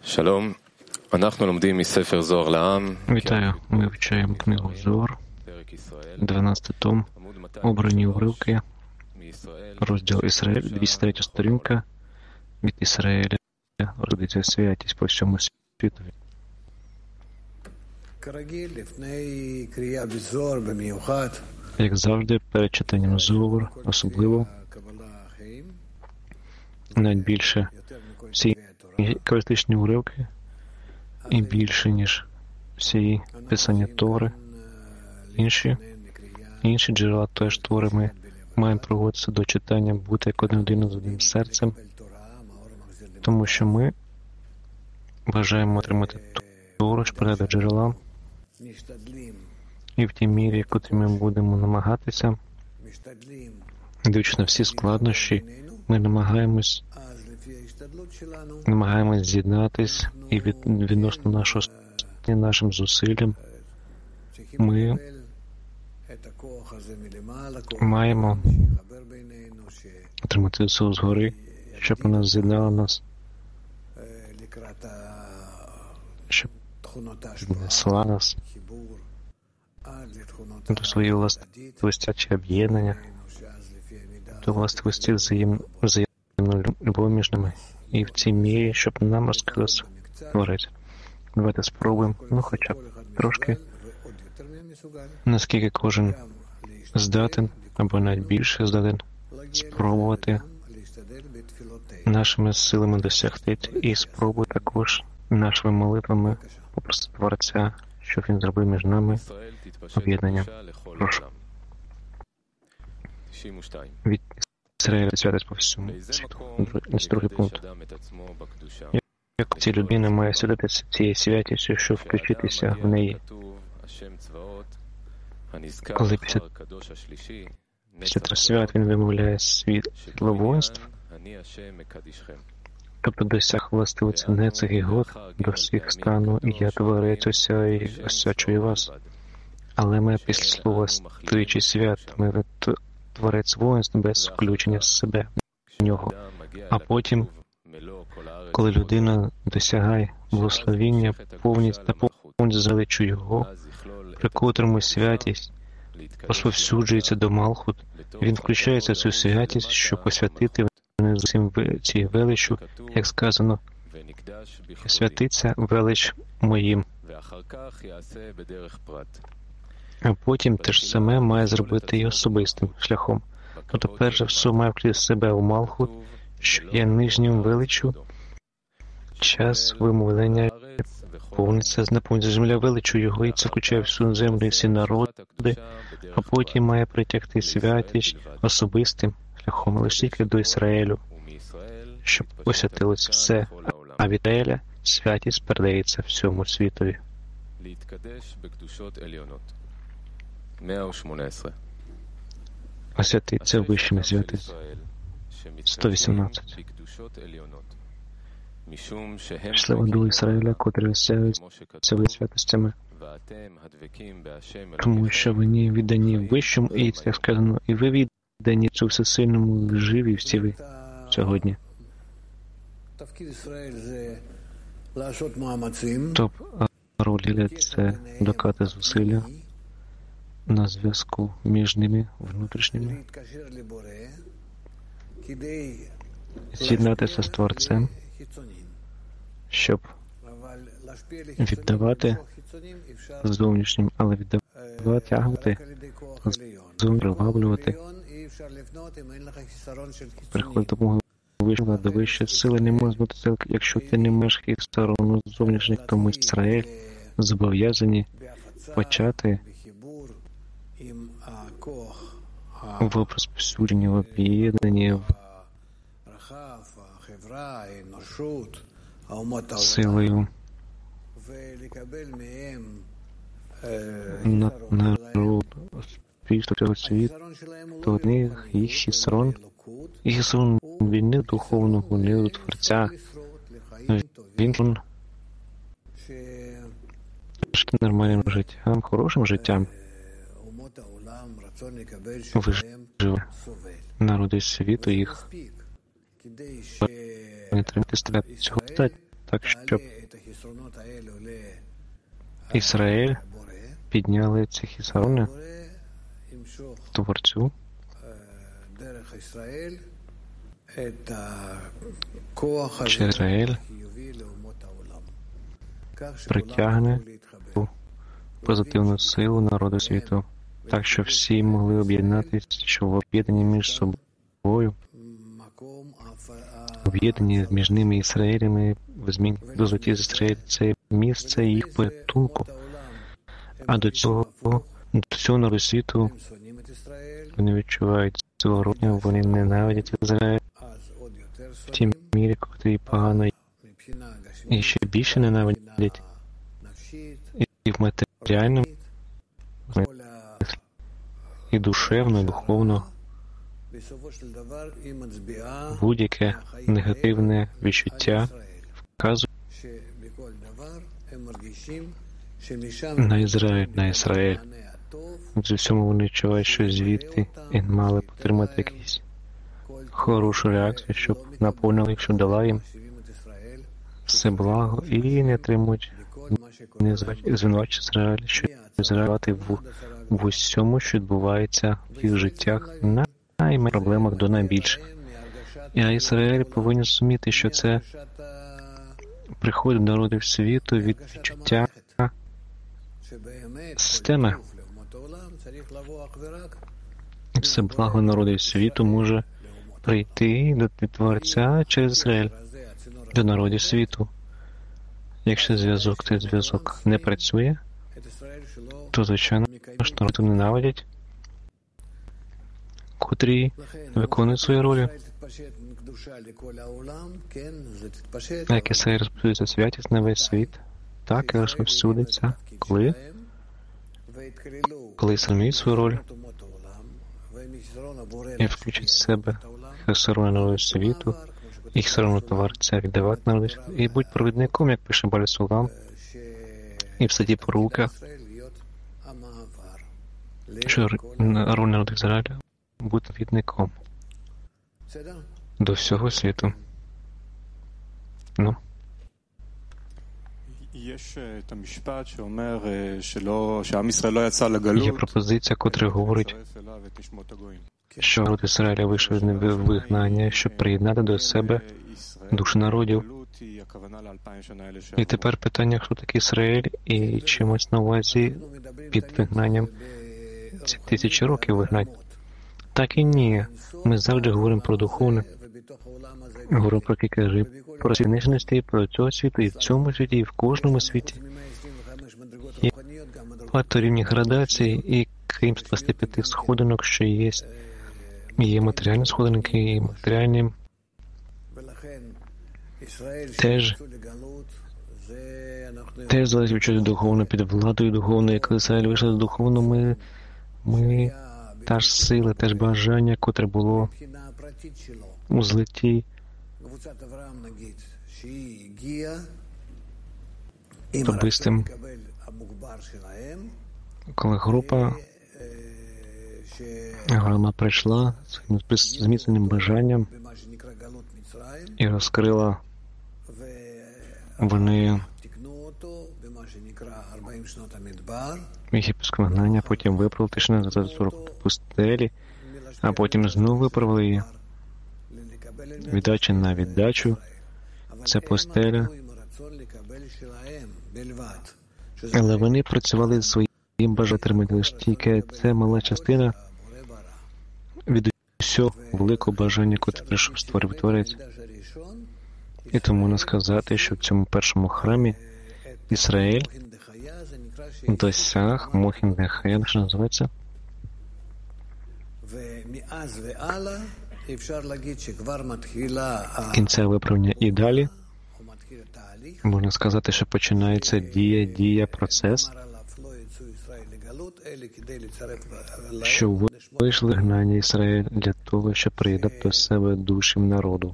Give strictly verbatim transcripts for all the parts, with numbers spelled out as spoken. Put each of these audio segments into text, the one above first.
Шалом. אנחנו ломдим מספר זוהר לעם. Вітаю, ми вивчаємо книгу Зоар, дванадцятий том, обрані уривки, розділ Ізраїль, двісті третя сторінка, від Ізраїля родиться святість по всьому світу. Як завжди, перед читанням Зоар, особливо, навіть більше всі критичні уривки, і більше, ніж всі писання Тори, інші, інші джерела теж Тори, ми маємо проводитися до читання, бути як одна людина з одним серцем, тому що ми бажаємо отримати Тору, що переда джерела, і в тій мірі, в котрій ми будемо намагатися, дивлячись на всі складнощі, ми намагаємось намагаємось з'єднатись і від, відносно нашого нашим зусиллям ми маємо отримати силу згори, щоб вона з'єднала нас, щоб віднесла нас до своєї властивості чи об'єднання, до властивості взаєм, взаємної любові між нами. І в цій мірі, щоб нам розкрилося Творець. Давайте спробуємо, ну хоча б трошки, наскільки кожен здатен, або навіть більше здатен, спробувати нашими силами досягти, і спробувати також нашими молитвами попросити Творця, щоб він зробив між нами об'єднання. Прошу. Від Ізраїля святість по всьому світу. Другий пункт. Як ці людини має святитися цією святістю, щоб включитися в неї. Коли після, після трьох свят він вимовляє світло воїнств, тобто досяг властивиться не цих і год до всіх стану, і я творець уся і освячую вас. Але ми після слова «тричі свят» ми творець воїнств без включення з себе в нього. А потім, коли людина досягає благословіння, повністю та повністю залечу його, при котрому святість розповсюджується до Малхут, він включається в цю святість, щоб посвятити всім цій величу, як сказано, святиться велич моїм. А потім те ж саме має зробити і особистим шляхом. Тобто, перш за все, має включити себе у Малхут, що є нижнім величу, час вимовлення повниться, наповниться земля величу його, і це включає всю землю і всі народи, а потім має притягти святість особистим шляхом лише тільки до Ізраїлю, щоб освятилось все, а від Ізраїля святість передається всьому світові. Освятиться вищими святість. сто вісімнадцять. Щаслива дух Ізраїля, котрі осяються святостями, тому що вони віддані вищому, і, як сказано, і ви віддані цю всесильному живі всі ви сьогодні. Топ роль – це докати зусилля на зв'язку між ними внутрішніми, з'єднатися з Творцем, щоб віддавати зовнішнім, але віддавати, тягувати, приваблювати, приходить допомоги вищого до вищої сили не може бути, якщо ти не маєш їх сторону зовнішніх, тому Ізраїль зобов'язані почати в розповсюдженні, в об'єднанні, в силою на народ, спільство цього світу, то в них їх хісрон, їх хісрон він не духовного, не до Творця, він нормальним життям, хорошим життям, виживе народи світу їх не тримати себе цього стать. так, щоб Ізраїль підняли ці хісарони Творцю, через Ізраїль притягне позитивну силу народу світу, так, що всі могли об'єднатися, що в об'єднанні між собою, об'єднані між ними і Ізраїлями, в змін до злоті з Ізраїль, це місце їх порятунку. А до цього, до цього народу світу вони відчувають зворотньо, вони ненавидять Ізраїль в тій мірі, котрі погано, і ще більше ненавидять і в матеріальному, і душевно, і духовно. Будь-яке негативне відчуття вказує на Ізраїль, на Ізраїль. В усьому вони відчувають, що звідти і мали потримати якусь хорошу реакцію, щоб наповнили їх, що дала їм все благо, і не тримуть, не звинувачують Ізраїль, що Ізраїль в, в усьому, що відбувається в їх життях, на найменших проблемах до найбільших. І Ізраїль повинен розуміти, що це приходить до народів світу від відчуття системи. І все благо народів світу може прийти до Творця через Ізраїль, до народів світу. Якщо зв'язок, цей зв'язок не працює, то, звичайно, що народу ненавидять, котрі виконують свої ролі. А як Ізраїль розповсюдиться святість на весь світ, так і розповсюдиться, коли, коли зрозуміють свою роль і включить в себе хесарони народу світу, і хесарони Творця віддавати народу світу, і будь провідником, як пише Баль Сулам, і в статті Порука, що роль народу Ізраїля бути провідником до всього світу. Ну. Є пропозиція, котра говорить, що народ Ізраїля вийшов з вигнання, щоб приєднати до себе душі народів. І тепер питання, хто такий Ізраїль, і чимось на увазі під вигнанням ці тисячі років вигнань. Так і ні. Ми завжди говоримо про духовне, говоримо про кікажі, про свідничності, про цього світу, і в цьому світі, і в кожному світі. Є багато рівні градацій, і крім двадцяти п'яти сходинок, що є, є матеріальні сходинки, і матеріальні теж, теж залежить від чогось духовно, під владою духовною. Коли Ізраїль вийшов з духовно, ми, ми та ж сила, те ж бажання, котре було у злиті. Особистим, коли група Авраама прийшла своїм зміцненим бажанням і розкрила, вони єгипетське вигнання, потім виправили тишину за сорок пустелі, а потім знову виправили її. Віддача на віддачу – це пустеля. Але вони працювали своїм бажанням отримати лише тільки це мала частина від усього великого бажання, яке прийшов створив Творець. І тому можна сказати, що в цьому першому храмі Ізраїль досяг Мохін Дехая, що називається, кінцеве виправлення і далі. Можна сказати, що починається дія, дія, процес, що вийшли гнання Ізраїль для того, щоб приєднати до себе душі народу.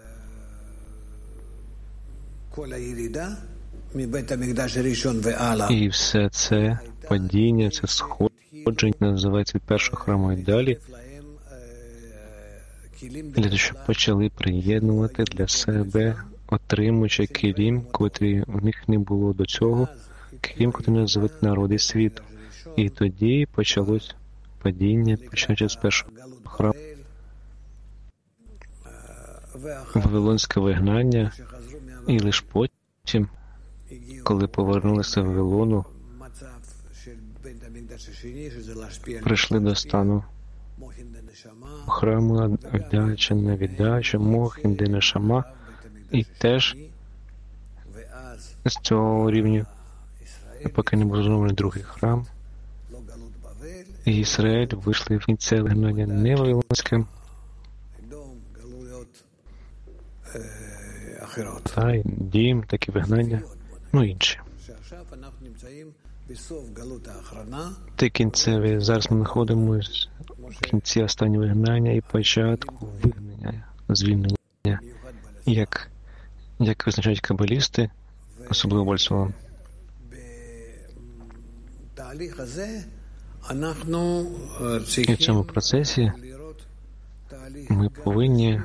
І все це падіння, це сходження називається від першого храму і далі, для того, щоб почали приєднувати для себе отримуючи килім, котрі в них не було до цього, килім, котрий називають народи світу. І тоді почалось падіння, починаючи з першого храму, вавилонське вигнання, і лише потім, коли повернулися в Вавилону, прийшли до стану храму, віддача на віддачу, мохін, де нешама, і теж з цього рівня, поки не був зроблений другий храм, і Ізраїль вийшли в кінці вигнання не вавилонське, та й дім, такі вигнання, ну інші. Те кінцеві, зараз ми знаходимося в кінці останнього вигнання і початку вигнання, звільнення, як, як визначають кабалісти, особливо Бальсулам. І в цьому процесі ми повинні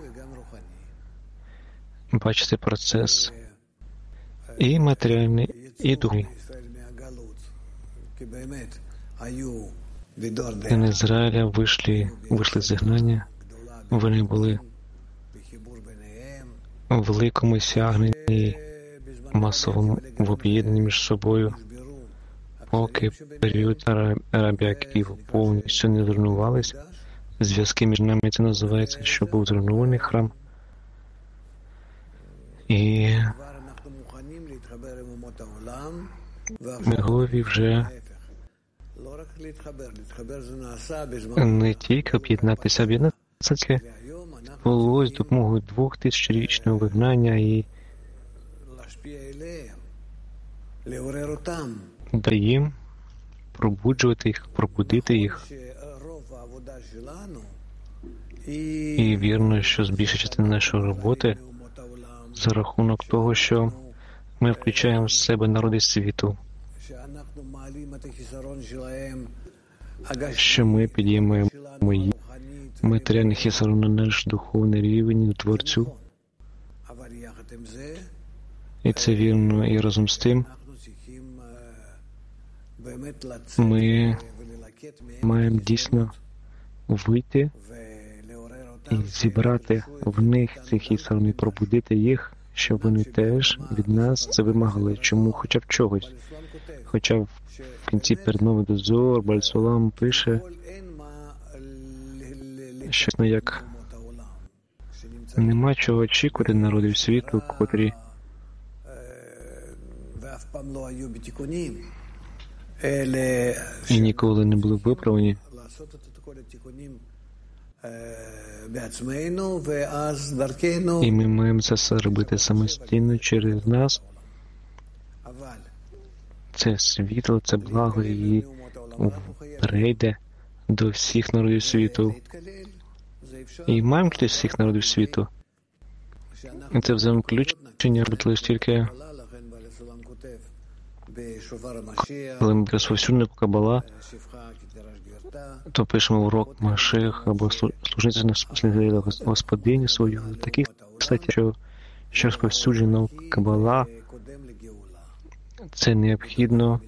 бачити процес і матеріальний, і духовний. Сини Ізраїля вийшли, вийшли з вигнання, вони були в великому сягненні, масовому в об'єднанні між собою, поки період арабіаків повністю не зруйнувалися. Зв'язки між нами, це називається, що був зруйнований храм. І ми готові вже не тільки об'єднатися, об'єднатися було з допомогою двохтисячорічного вигнання і дає їм пробуджувати їх, пробудити їх. І вірно, що збільша частина нашої роботи за рахунок того, що ми включаємо в себе народи світу, що ми підіймаємо їх матеріальний хісарон на наш духовний рівень Творцю. І це вірно, і разом з тим ми маємо дійсно вийти і зібрати в них цих хісарон і пробудити їх, щоб вони теж від нас це вимагали. Чому? Хоча б чогось. Хоча в кінці перед новий дозор Бальсулам пише, що ну, як нема чого очікувати народів світу, котрі і ніколи не були виправлені. І ми маємо це все робити самостійно через нас. Це світло, це благо, і прийде до всіх народів світу. І маємо до всіх народів світу. І це взаємоключення робить лише тільки, коли ми розповсюднимо Кабала, то пишемо урок Маших або служити на служителя Господині свою. Таких, кстати, що, що розповсюджена Кабала, це необхідно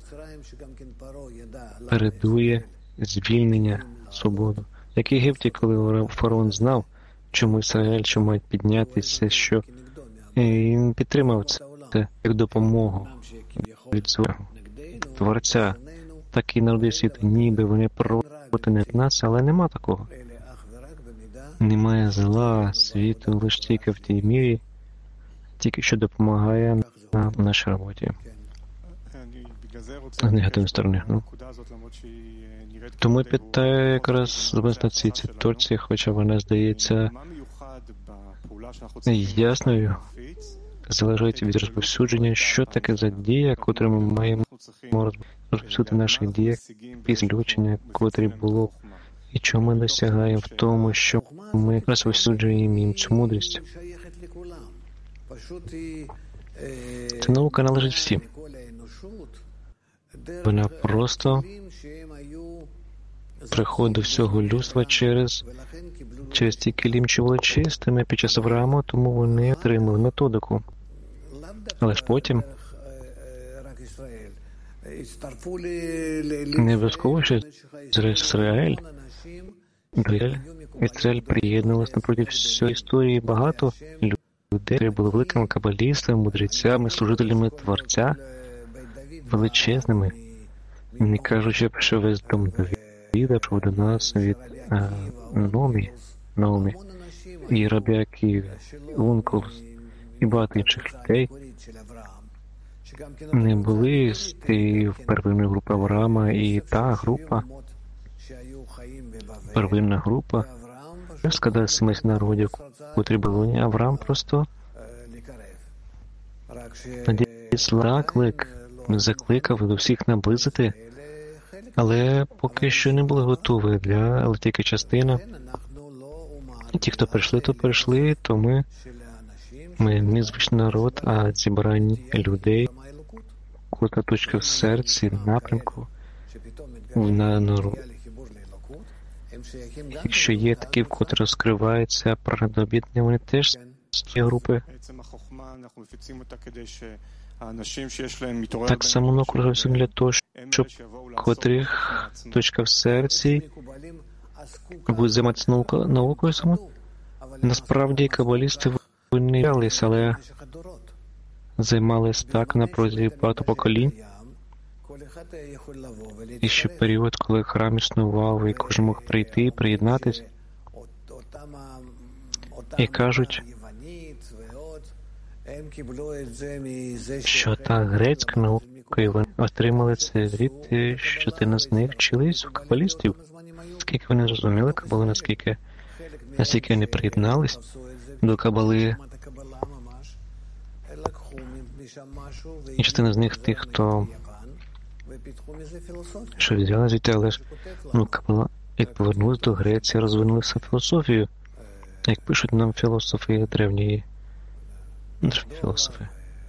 передує звільнення, свободу. Як в Єгипті, коли фараон знав, чому Ізраїль, що мають піднятися, що і він підтримав це як допомогу від свого Творця. Так і народи світу, ніби вони проти нас, але нема такого. Немає зла світу, лише тільки в тій мірі, тільки що допомагає нам в нашій роботі. З негативної сторони. Ну. Тому я питаю якраз на цій ситуації, хоча вона здається ясною, залежить від розповсюдження, що таке за дія, котру ми маємо розповсюдити наших діях після включення, котрі було, і чого ми досягаємо в тому, що ми розповсюджуємо їм цю мудрість. Ця наука належить всім. Вона просто приходить до всього людства через, через ті килім, що були чистими під час Авраама, тому вони отримали методику. Але ж потім не обов'язково, що Ізраїль, Ізраїль приєднувалась напроти всієї історії багато людей, які були великими кабалістами, мудрецями, служителями Творця, величезними, не кажучи, що весь дом Давіда прийшов до нас від а, Номі, Номі, і Рабяки, Ункулс, і багато інших людей не були з тієї первинної групи Авраама, і та група, первинна група, складає сімейських народів, котрі були, Авраам просто заклик, закликав до всіх наблизити, але поки що не були готові для, але тільки частина. І ті, хто прийшли, то прийшли, то ми, ми не звичний народ, а зібрання людей, котра точка в серці, напрямку, на народ. Якщо є такі, в котрі розкриваються прагнення, вони теж з цієї групи. Так само ми окружуємося для того, щоб котрих точка в серці буде займатися наукою, наукою саме. Насправді кабалісти вони являлися, але займалися так на протязі багато поколінь. І ще період, коли храм існував, і кожен мог прийти, приєднатися. І кажуть, що та грецька наука, і вони отримали це від, що частина з них вчились у кабалістів. Скільки вони зрозуміли кабали, наскільки, наскільки вони приєднались до кабали. І частина з них тих, хто що взяли звідти, але ж ну, кабала, як повернулись до Греції, розвинулися філософію. Як пишуть нам філософи древньої, древні філософи.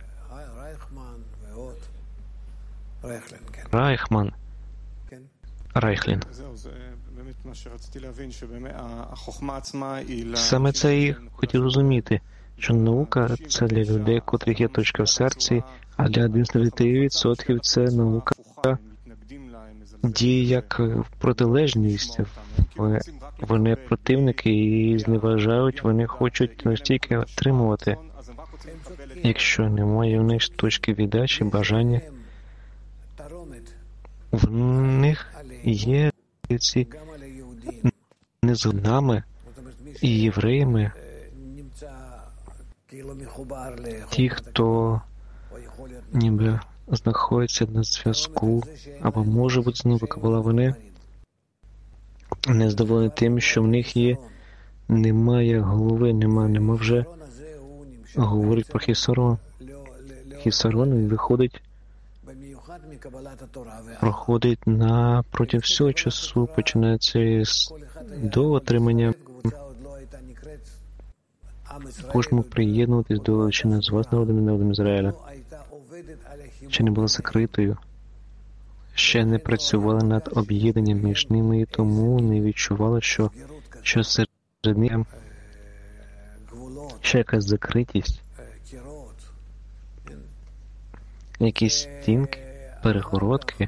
Райхман. Райхлін. Саме це і хотів розуміти, що наука – це для людей, котрих є точка в серці, а для дев'яносто дев'ять відсотків це наука діє як протилежність. Вони противники і зневажають, вони хочуть настільки отримувати. Якщо немає в них точки віддачі, бажання, в них є ці не з нами і євреями, ті, хто ніби знаходиться на зв'язку, або може бути знову кабала, вони не задоволені тим, що в них є, немає голови, нема, нема вже, говорить про Хісарон. Хісарон виходить, проходить на проти всього часу, починається з до отримання. Кожному приєднуватись до величини з вас народом і народом Ізраїля. Ще не була закритою, ще не працювала над об'єднанням між ними, і тому не відчувала, що, що серед них ще якась закритість, якісь стінки, перегородки.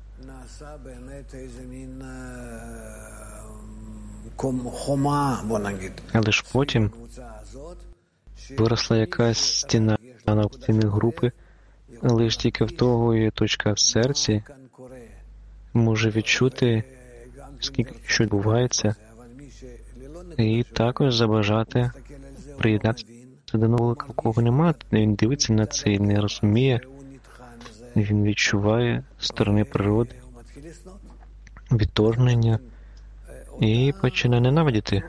Але ж потім виросла якась стіна на стіни групи, лише тільки в того є точка в серці може відчути, скільки що відбувається, і також забажати приєднатися до нового, кого немає. Він дивиться на це і не розуміє, він відчуває сторони природи, відторгнення і починає ненавидіти.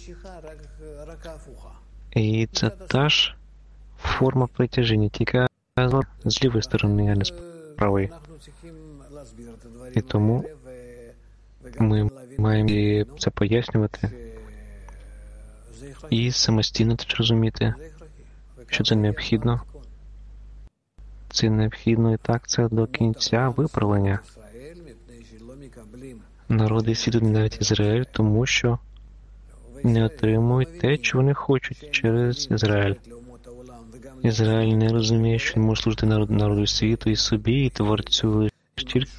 І це та ж форма притяження, тільки з лівої сторони, а не з правої. І тому ми маємо це пояснювати і самостійно теж розуміти, що це необхідно. Це необхідно і так це до кінця виправлення. Народи світу навіть Ізраїль, тому що не отримують те, що вони хочуть через Ізраїль. Ізраїль не розуміє, що він може служити народу, народу світу і собі, і Творцю лише тільки,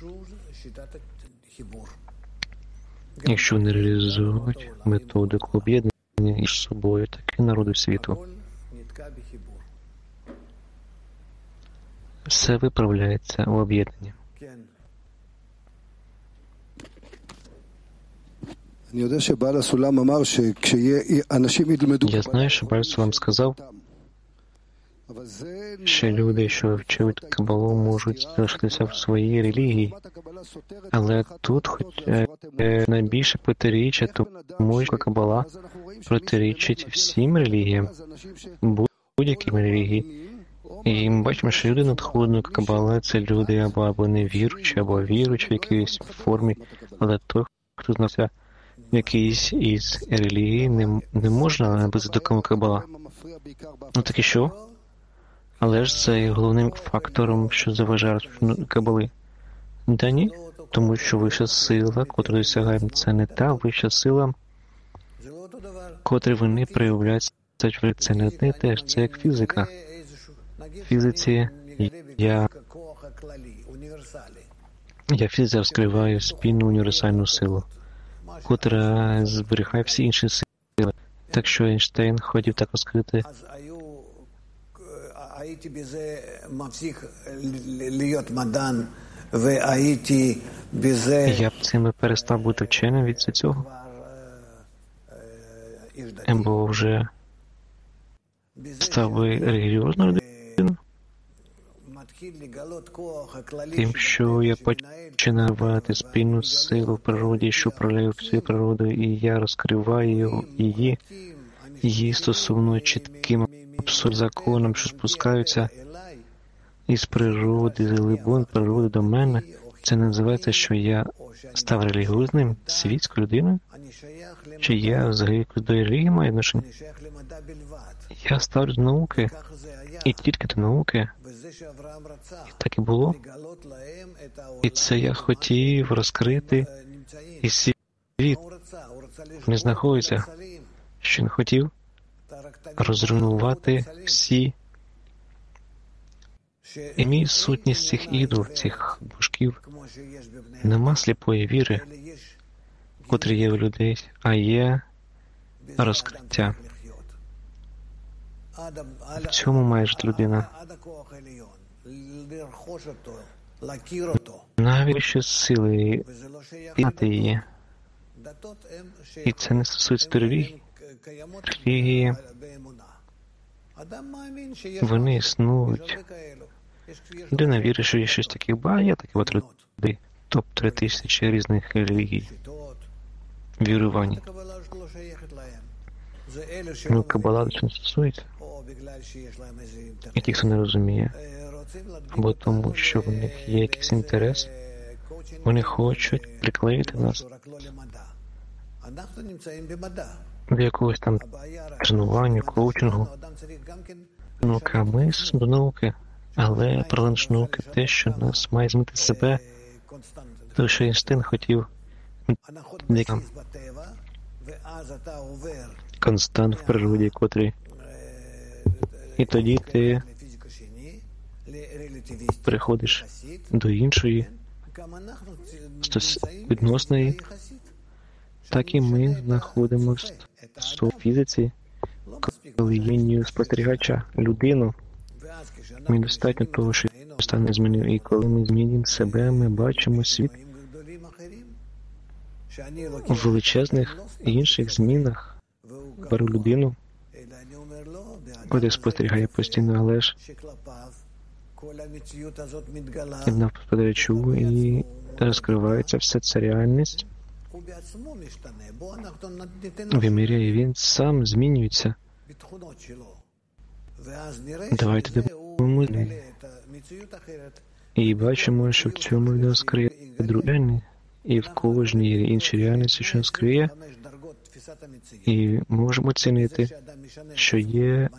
якщо вони реалізують методику об'єднання між собою, так і народу світу. Все виправляється в об'єднанні. Я знаю, що Баал Сулам сказав, що люди, що вчать Кабалу, можуть залишитися в своїй релігії, але тут хоч найбільше протиріччя, тому що Кабала протирічить всім релігіям, будь-яким релігії. І ми бачимо, що люди надходять Кабала — це люди або, або невіруючі, або віруючі в якійсь формі, але той, хто знався в якійсь із релігій, не, не можна наблизити до Кабала. Ну так і що? Але ж це є головним фактором, що заважає Кабали. Да ні, тому що вища сила, котру досягаємо, це не та вища сила, котру вони проявляють, це не одне і те ж, це як фізика. В фізиці я, я фізика розкриваю спільну універсальну силу, котра зберігає всі інші сили. Так що Ейнштейн хотів так розкрити. Я б цим перестав бути вченим від цього. Бо вже став би релігіозною людиною. Тим, що я починаю вважати спільну силу в природі, що управляє всією природою, і я розкриваю її, її стосовно чітким абсолютним законом, що спускаються із природи, з глибин природи до мене. Це не називається, що я став релігіозним, світською людиною? Чи я взагалі до релігії маю відношення? Я ставлю до науки, і тільки до науки. І так і було. І це я хотів розкрити, і світ не знаходиться, що він хотів розруйнувати всі і мій сутність цих ідол, цих божків. Нема сліпої віри, котрі є у людей, а є розкриття. В цьому має жити людина. Навіть ще сили пізнати її. І це не стосується до релігії. Релігії, вони існують. Людина вірить, що є щось таке, ба, є такі от люди. Тобто три тисячі різних релігій, вірувань. Ну, Кабала до чого стосується. І ті, хто не розуміє, або тому, що в них є якийсь інтерес, вони хочуть приклеїти нас до якогось там тренування, коучингу. Наука, ми до науки, але проблема ж науки те, що нас має змити себе, тому що Ейнштейн хотів констант в природі, котрий. І тоді ти переходиш до іншої відносної, так і ми знаходимося в фізиці, коли лінію спостерігача, людину. Ми достатньо того, що стане змінив. І коли ми змінюємо себе, ми бачимо світ у величезних інших змінах. Беру людину, коли спостерігає постійно, але ж і навпаки, і розкривається вся ця реальність. Виміряє, він сам змінюється. Давайте дивимося. І бачимо, що в цьому він розкриє друге, і в кожній іншій реальності, що він розкриє. І можемо оцінити, що є,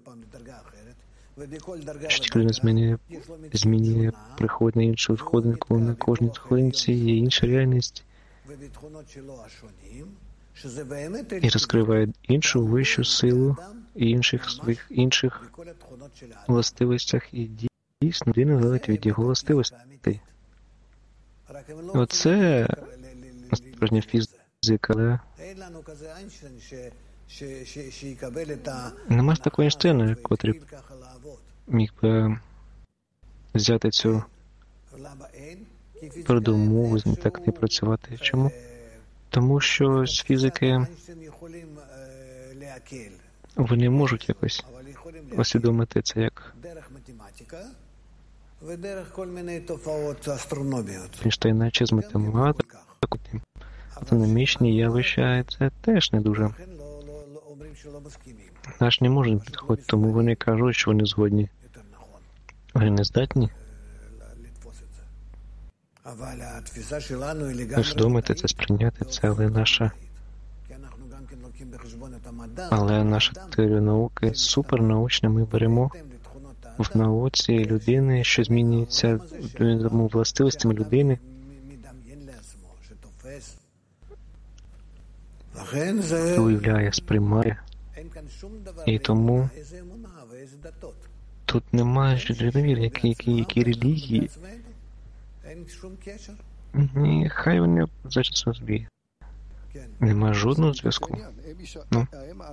що тільки людина змінює, змінює, приходить на іншу сходинку, на кожній сходинці є інша реальність, і розкриває іншу вищу силу, і інших своїх інших властивостях, і дійсно людина залежить від його властивостей. Оце справжня фізика, але нема ж такого Ейнштейна, котрий міг би взяти цю передумову, так не працювати. Чому? Тому що з фізики вони можуть якось усвідомити це як Ейнштейна чи з математикою, астрономічні явища, це теж не дуже. Наш не можуть підходити, тому вони кажуть, що вони згодні. Вони не здатні усвідомити це, сприйняти це, але наша але наша теорія науки супернаучна. Ми беремо в науці людини, що змінюється властивостями людини. Уявляє, сприймає. І тому тут немає жодної які, які, які релігії. Ні, хай вони зачем собі. Нема жодного зв'язку. Ну.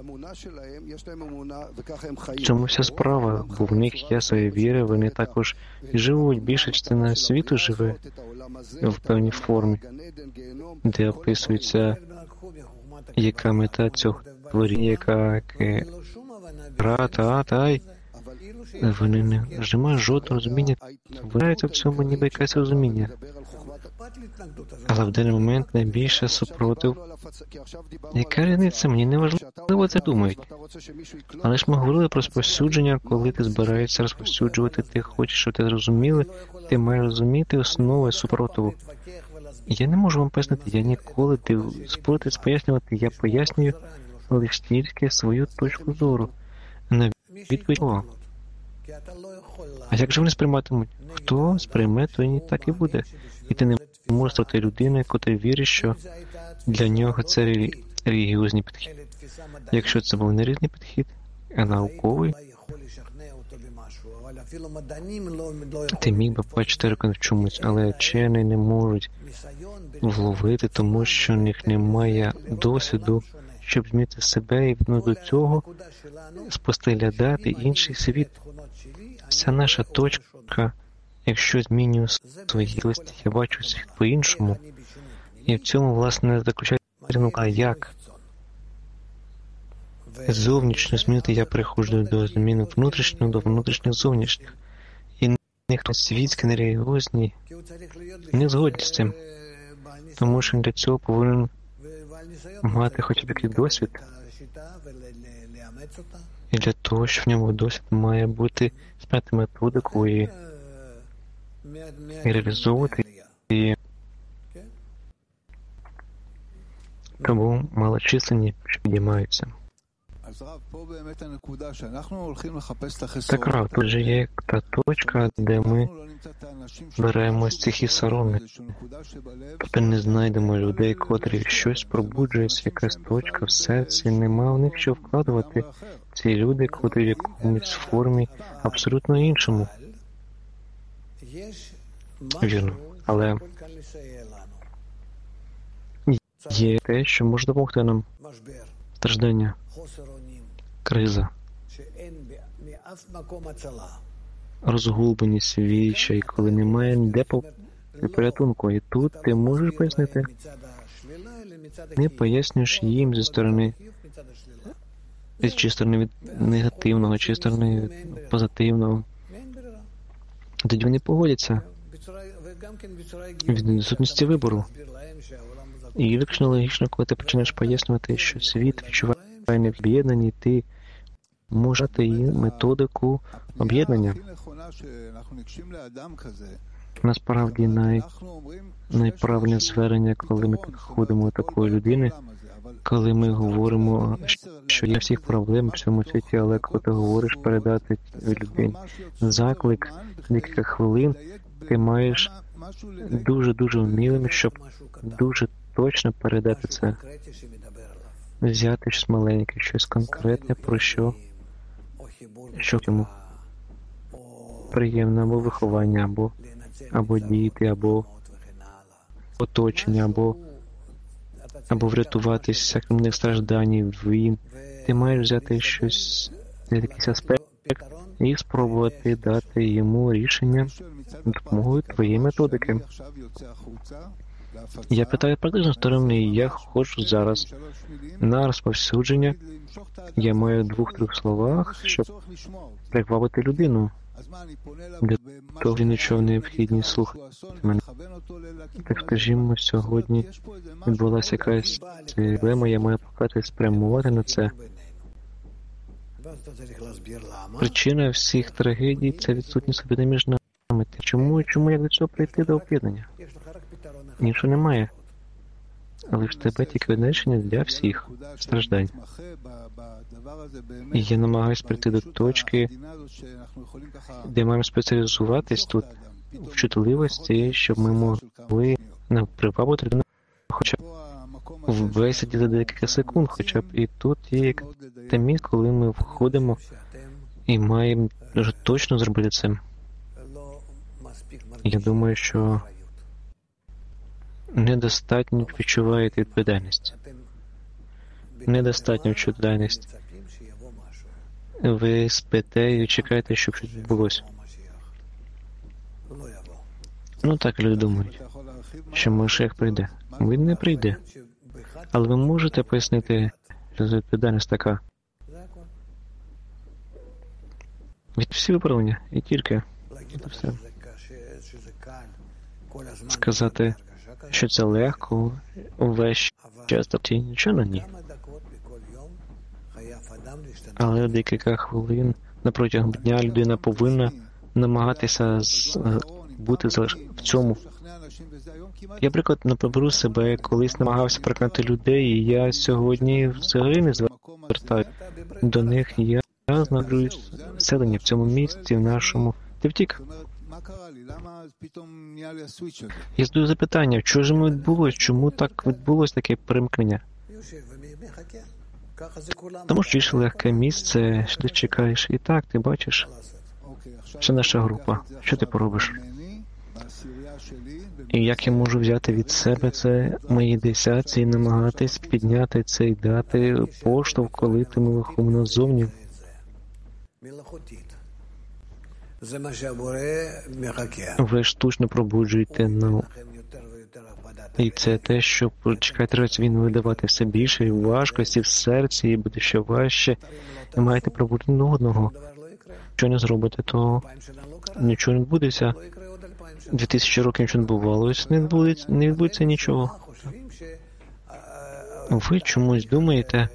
Чому вся справа? Бо в них є своя віра, вони також живуть. Більша частина світу живе в певній формі, де описується, яка мета цього творіння, яка гра, та, та, вони не немає жодного розуміння. Виявляється в цьому ніби якесь розуміння. Але в даний момент найбільше супротив. Яка різниця? Мені не важливо це думають. Але ж ми говорили про розповсюдження, коли ти збираєшся розповсюджувати, ти хочеш, щоб ти зрозуміли, ти маєш розуміти основи супротиву. Я не можу вам пояснити, я ніколи ти спорти пояснювати, я пояснюю лише тільки свою точку зору. На відповідь о. А як же вони сприйматимуть? Хто сприйме, то і так і буде. І ти не можеш стати людиною, котра вірить, що для нього це релігіозний підхід. Якщо це був не різний підхід, а науковий, ти міг би бачити в чомусь, але вчені не можуть вловити, тому що в них немає досвіду, щоб змінити себе і до цього спостерігати інший світ. Вся наша точка, якщо змінюю свої листи, я бачу світ по-іншому. І в цьому, власне, заключається наука, як зовнішньо змінити я приходжу до зміни внутрішнього, до внутрішніх зовнішніх. І ніхто світські, нерелігіозні не згодні з цим. Тому що для цього повинен мати хоча б якийсь досвід. І для того, що в ньому досвід має бути сприйняти методику і, і реалізовувати і тому малочисленні підіймаються. Так, Рав, тут же є та точка, де ми беремо ці хісарони. Тобто не знайдемо людей, котрі щось пробуджується, якась точка в серці, нема в них що вкладувати. Ці люди, котрі в якомусь формі абсолютно іншому. Вірно. Але є те, що може допомогти нам. Страждання, криза, розгубленість, відчай, коли немає ніде порятунку. І тут ти можеш пояснити, не пояснюєш їм зі сторони чи сторони від негативного, чи сторони від позитивного. Тоді вони погодяться від відсутності вибору. І виключно логічно, коли ти починаєш пояснювати, що світ відчуває необ'єднані, ти можеш дати їм методику об'єднання. Насправді най... найправильне звернення, коли ми підходимо до такої людини, коли ми говоримо, що є всіх проблем в цьому світі, але коли ти говориш передати людині заклик, декілька хвилин, ти маєш дуже-дуже вмілим, щоб дуже точно передати це. Взяти щось маленьке, щось конкретне, про що що йому приємно, або виховання, або, або діти, або оточення, або, або врятуватись всяким стражданням. Він. Ти маєш взяти щось, якийсь аспект, і спробувати дати йому рішення допомогою твоєї методики. Я питаю практично сторони, я хочу зараз на розповсюдження, я маю в двох-трьох словах, щоб прихвабити людину. Для того нічого необхідні слухати мене. Так скажімо, сьогодні відбулася якась проблема, я маю показати спрямувати на це. Причина всіх трагедій – це відсутність об'єднання між нами. Чому, чому як до цього прийти до об'єднання? Іншого немає. Але в тебе тільки одне рішення для всіх страждань. І я намагаюся прийти до точки, де маємо спеціалізуватись тут в чутливості, щоб ми могли привабити людину хоча б в бесіді за декілька секунд, хоча б і тут є те місце, коли ми входимо і маємо дуже точно зробити це. Я думаю, що недостатньо відчуваєте відповідальність. Недостатньо відповідальність. Ви спите і чекаєте, щоб щось відбулося. Ну так люди думають, що Машех прийде. Він не прийде. Але ви можете пояснити, що за відповідальність така? Від всі виправлення, і тільки. Це все. Сказати, що це легко, увесь час, тобто нічого на ні. Але декілька хвилин на протягом дня людина повинна намагатися з, бути в цьому. Я, наприклад, наберу себе, колись намагався переконати людей, і я сьогодні взагалі не звертаю до них. Я знаходжусь селення в цьому місці, в нашому. Ти втік? Я задаю запитання, що ж ми відбулось? Чому так відбулось таке перемкнення? Тому що ж легке місце, що ти чекаєш. І так, ти бачиш, це наша група. Що ти поробиш? І як я можу взяти від себе це мої десятці і намагатись підняти це і дати поштовх, коли ти ми виходимо назовні? Ви штучно пробуджуєте на... І це те, що чекайте, він видавати все більше і важкості в серці, і буде ще важче. І маєте пробудити на одного. Якщо не зробите, то нічого не відбудеться. Дві тисячі років нічого не бувалося, не відбудеться, не відбудеться нічого. Ви чомусь думаєте,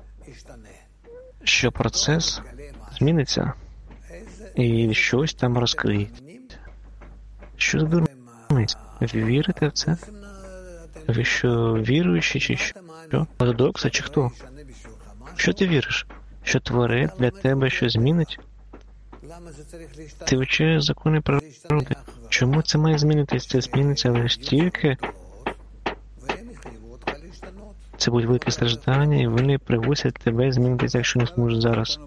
що процес зміниться і щось там розкриється. Що за дурниць? Ви вірите в це? Ви що, віруючі чи що? Ортодокси чи хто? Що ти віриш? Що Творець для тебе що змінить? Ти вчиш закони природи. Чому це має змінитись? Це зміниться лише тільки. Це будуть великі страждання, і вони примусять тебе змінитися, якщо не зможеш зараз.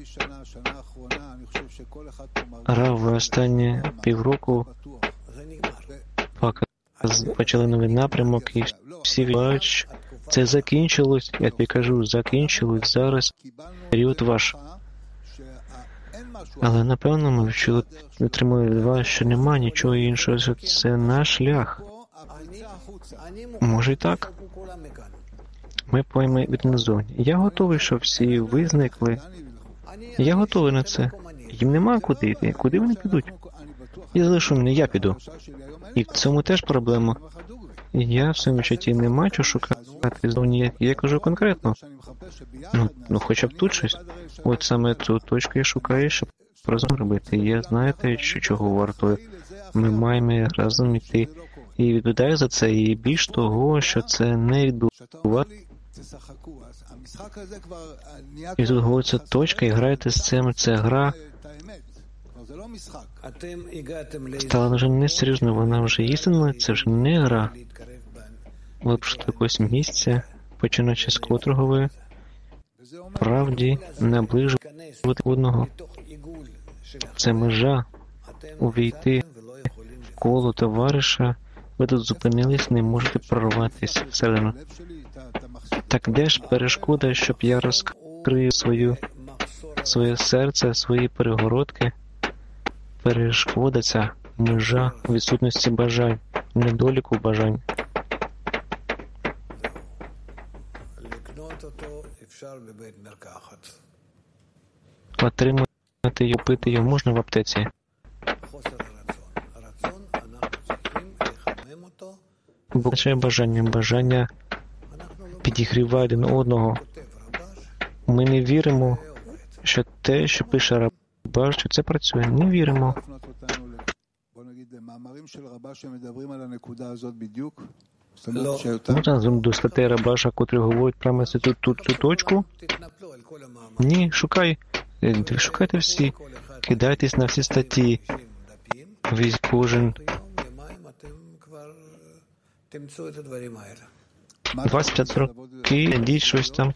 Рав в останні півроку почали новий напрямок, і всі відчувають, що це закінчилось. Я тобі кажу, закінчилось зараз період ваш. Але, напевно, ми вчили, отримали від вас, що нема нічого іншого, що це наш шлях. Може і так. Ми поймемо від назовні. Я готовий, щоб всі ви зникли. Я готовий на це. Їм нема куди йти. Куди вони підуть? Я залишу мене, я піду. І в цьому теж проблема. Я в своєму житті не маю що шукати зовні. Я кажу конкретно. Ну, ну хоча б тут щось. От саме цю точку я шукаю, щоб разом робити. Я знаєте, що чого вартує. Ми маємо разом йти. І відповідаю за це. І більш того, що це не відбувається. І тут говориться точка, і граєте з цим. Це гра. Стала вже не серйозно, вона вже істинна, це вже не гра. Ви прийшли до якогось місця, починаючи з котрого ви правді наближуєтесь одного. Це межа. Увійти в коло товариша. Ви тут зупинились, не можете прорватися всередину. Так де ж перешкода, щоб я розкрив свою, своє серце, свої перегородки? Перешкода ця межа відсутності бажань, недоліку бажань. Отримати і купити його можна в аптеці. Бо це бажання, бажання підігріває один одного. Ми не віримо, що те, що пише Рабаш, що це працює. Не віримо. Можна до статей Рабаша, котрі говорять прямо цю тут, тут, ту точку? Ні, шукай. Шукайте всі. Кидайтесь на всі статті. Весь кожен. двадцять п'ять років, йдіть щось там.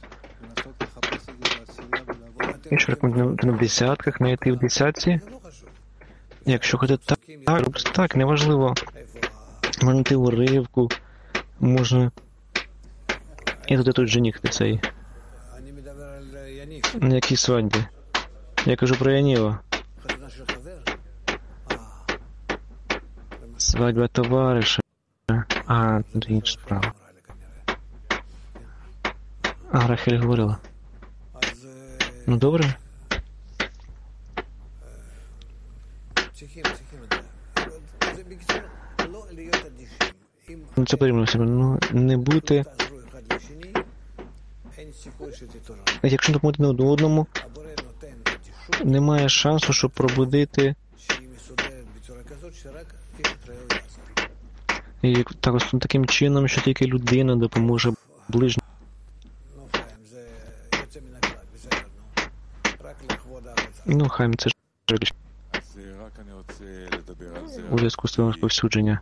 Якщо рекомендую на десятках, знайти в десятці. Якщо хочете так, так, так, неважливо. Можна йти уривку, можна... І туди тут жених цей. На якій свадьбі? Я кажу про Яніва. Свадьба товариша. А, тут інша справа. А, Рахель говорила. Ну, добре. Ну, це потрібно себе. Ну, не бути... Якщо допомогти не одному, немає шансу, щоб пробудити і також таким чином, що тільки людина допоможе ближньому. Ну, Хайм, це ж у зв'язку з твоїм розповсюдження.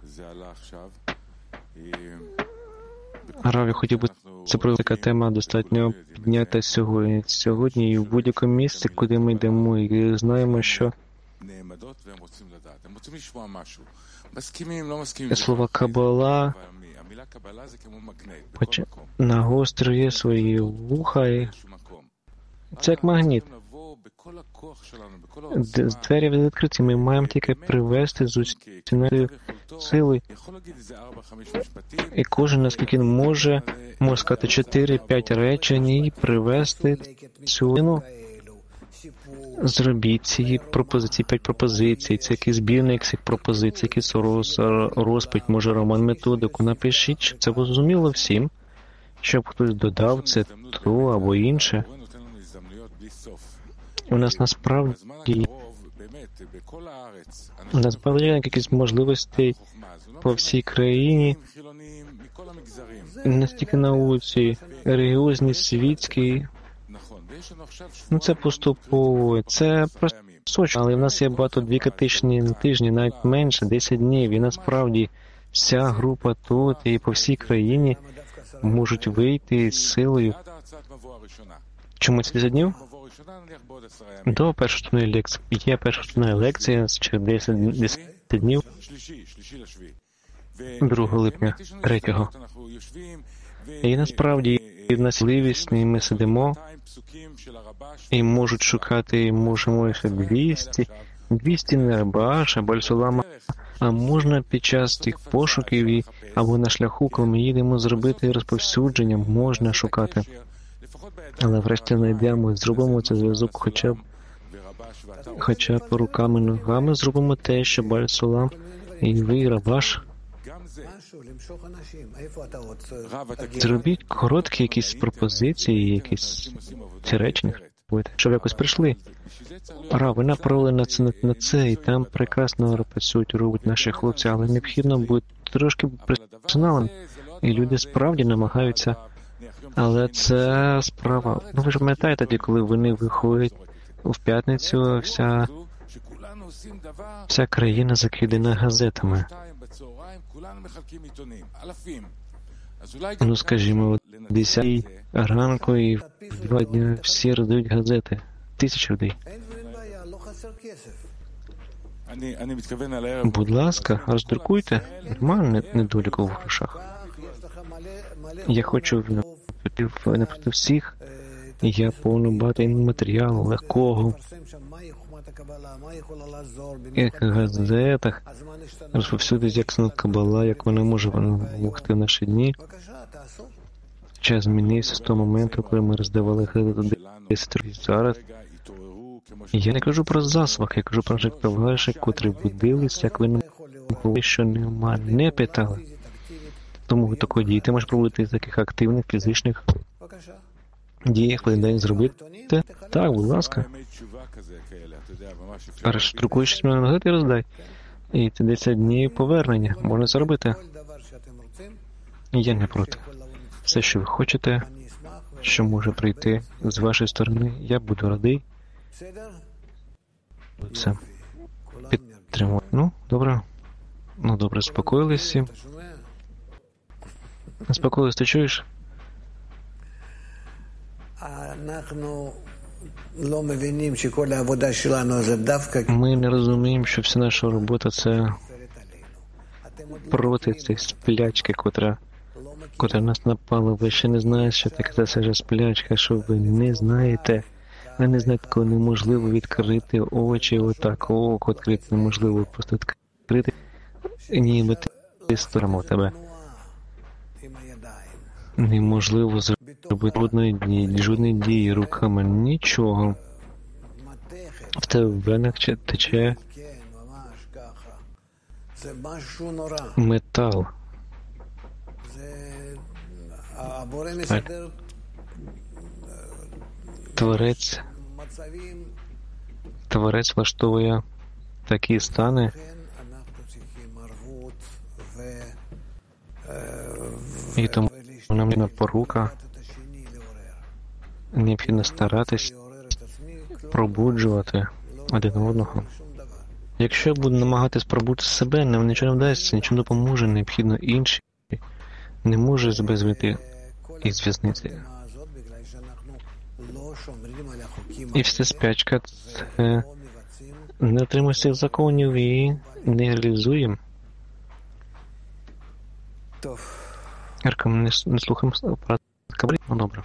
Рав, я хотів би, це про така тема достатньо піднята сьогодні. Сьогодні і в будь-якому місці, куди ми йдемо, і знаємо, що слова Кабала нагострює свої вуха, і це як магніт. Двері відкриті, ми маємо тільки привести з усією сили. І кожен, наскільки може, може сказати чотири-п'ять речень і привести цю людину. Зробіть ці пропозиції, п'ять пропозицій, це якийсь збірник цих пропозицій, якийсь роз, розпить, може роман, методику. Напишіть, щоб це зрозуміло всім, щоб хтось додав це то або інше. У нас насправді у нас справді є якісь можливості по всій країні, не стільки науці, релігіозні, світські. Ну, це поступово, це просто сочно, але в нас є багато двікатичні тижні, навіть менше, десять днів, і насправді вся група тут і по всій країні можуть вийти з силою. Чому це десять днів? До першої лекції. Є перша лекція через десять днів, другого липня, третього. І насправді насливість, і ми сидимо, і можуть шукати, можемо ще двісті, двісті не Рабаша, Бальсулама, а можна під час тих пошуків і, або на шляху, коли ми їдемо, зробити розповсюдження, можна шукати. Але врешті знайдемо, зробимо цей зв'язок хоча б, хоча б руками, ногами, зробимо те, що Бальсулам і ви, Рабаш. Зробіть короткі якісь пропозиції, якісь ці речення, щоб якось прийшли. Ра, ви направили на це, на це, і там прекрасно працюють, роблять наші хлопці, але необхідно бути трошки персоналом. І люди справді намагаються. Але це справа. Ну, ви ж пам'ятаєте, тоді, коли вони виходять в п'ятницю, вся, вся країна закидана газетами. Ну, скажімо, о десятій ранку і в два дні всі роздають газети. тисяч людей. Будь ласка, роздрукуйте. Нормально, недоліку в грошах. Я хочу напроти всіх. Я повно багато матеріалу, легкого. І в газетах розповсюдить, як Кабала, як вона може допомогти в наші дні. Час змінився з того моменту, коли ми роздавали газети десять років зараз. Я не кажу про засвах, я кажу про жертвовлашек, котрі будились, як ви не могли, що нема, не питали. Тому ви тако дієте, можете проводити таких активних фізичних діях, в день зробити. Так, будь ласка. Роздрукуєш мене на газети і роздай. І це десять днів повернення. Можна це робити. Я не проти. Все, що ви хочете, що може прийти з вашої сторони, я буду радий. Все. Підтримую. Ну, добре. Ну, добре, спокоїлися. Спокоїлися, ти чуєш? Ми не розуміємо, що вся наша робота – це проти цієї сплячки, котра, котра нас напала. Ви ще не знаєте, що таке це ж сплячка, що ви не знаєте. Ви не знаєте, коли неможливо відкрити очі отак, око відкрити, неможливо просто відкрити, ніби ти сторомо тебе. Неможливо зробити жодної дії, жодної дії руками, нічого. В тебе в венах тече метал. Так. Творець, Творець влаштовує такі стани, і тому нам необхідна порука, необхідно старатись пробуджувати один одного. Якщо я буду намагатись пробудити себе, нам нічого не вдасться, нічого не допоможе, необхідно інші. Не може себе звити із в'язниці. І вся спячка – це не отримуємо цих законів і не реалізуємо. Ерка, ми не, не слухаємо про Кабалі? Ну, добре.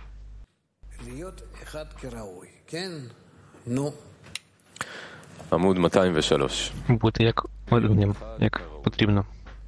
Амуд двісті три. Бути як одним, як потрібно.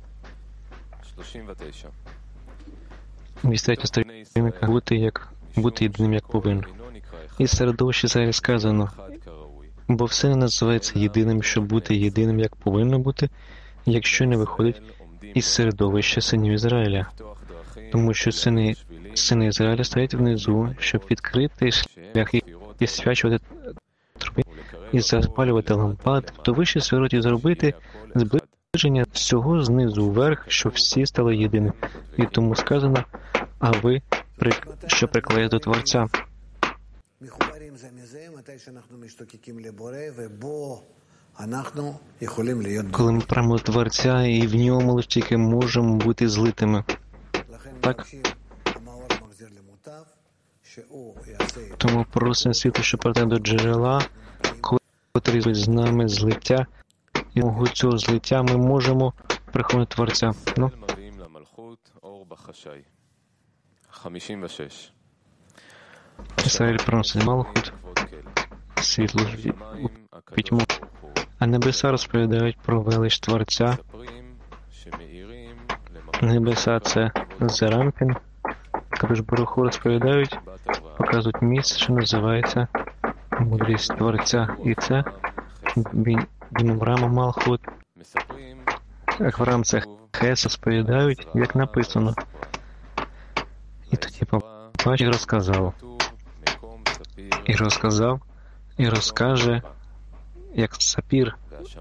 двісті третя сторінка. Бути як бути єдиним, як повинно. І середовище зараз сказано, бо все не називається єдиним, щоб бути єдиним, як повинно бути, якщо не виходить із середовища синів Ізраїля. Тому що сини, сини Ізраїля стоять внизу, щоб відкрити шлях і свячувати труби, і запалювати лампад, то вище свіроті зробити зближення всього знизу вверх, щоб всі стали єдиним. І тому сказано, а ви, що приклеїте до Творця. Коли ми прямо до Творця, і в ньому лише тільки можемо бути злитими. Так? Тому просимо світу, що прийде до джерела, котрий з нами злиття, і мого цього злиття ми можемо приходити Творця. Ну? Ісраїль приносить Малхут, світло у пітьму, а небеса розповідають про велич Творця. Небеса – це Зерампін, Кадош Баруху розповідають, показують місце, що називається мудрість Творця. І це Бінумрама Малхут. Акварам – це Хес, розповідають, як написано. І тоді побачив і розказав. І розказав, і розкаже, як Сапір,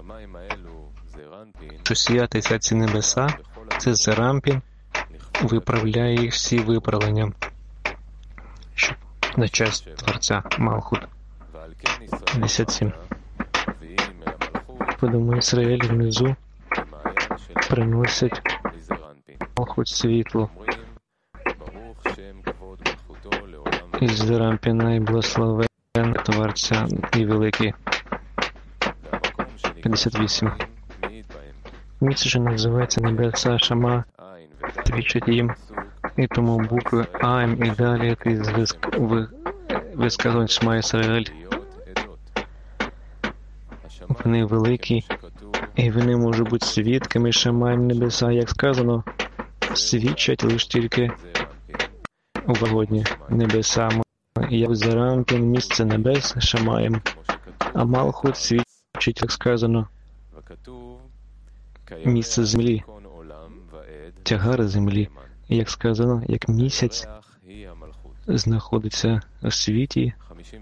що сіятися ці небеса, це Зерампін, виправляє їх всі виправлення, щоб на честь Творця Малхут. п'ятдесят сім. Подумаю, Ізраїль внизу приносять Малхут світло. Із Зерампіна і благословен Творця і великий. п'ятдесят вісім. Місце, що називається небеса Шама, свідчить їм, і тому букви Айм і далі, які висказують Шма Ісраїль, вони великі, і вони можуть бути свідками Шамаєм небеса, як сказано, свідчать лише тільки угодні небеса, як Зарампін, місце небес Шамаєм, а Малхут свідчить, як сказано, місце землі, тягар землі, як сказано, як місяць знаходиться у світі,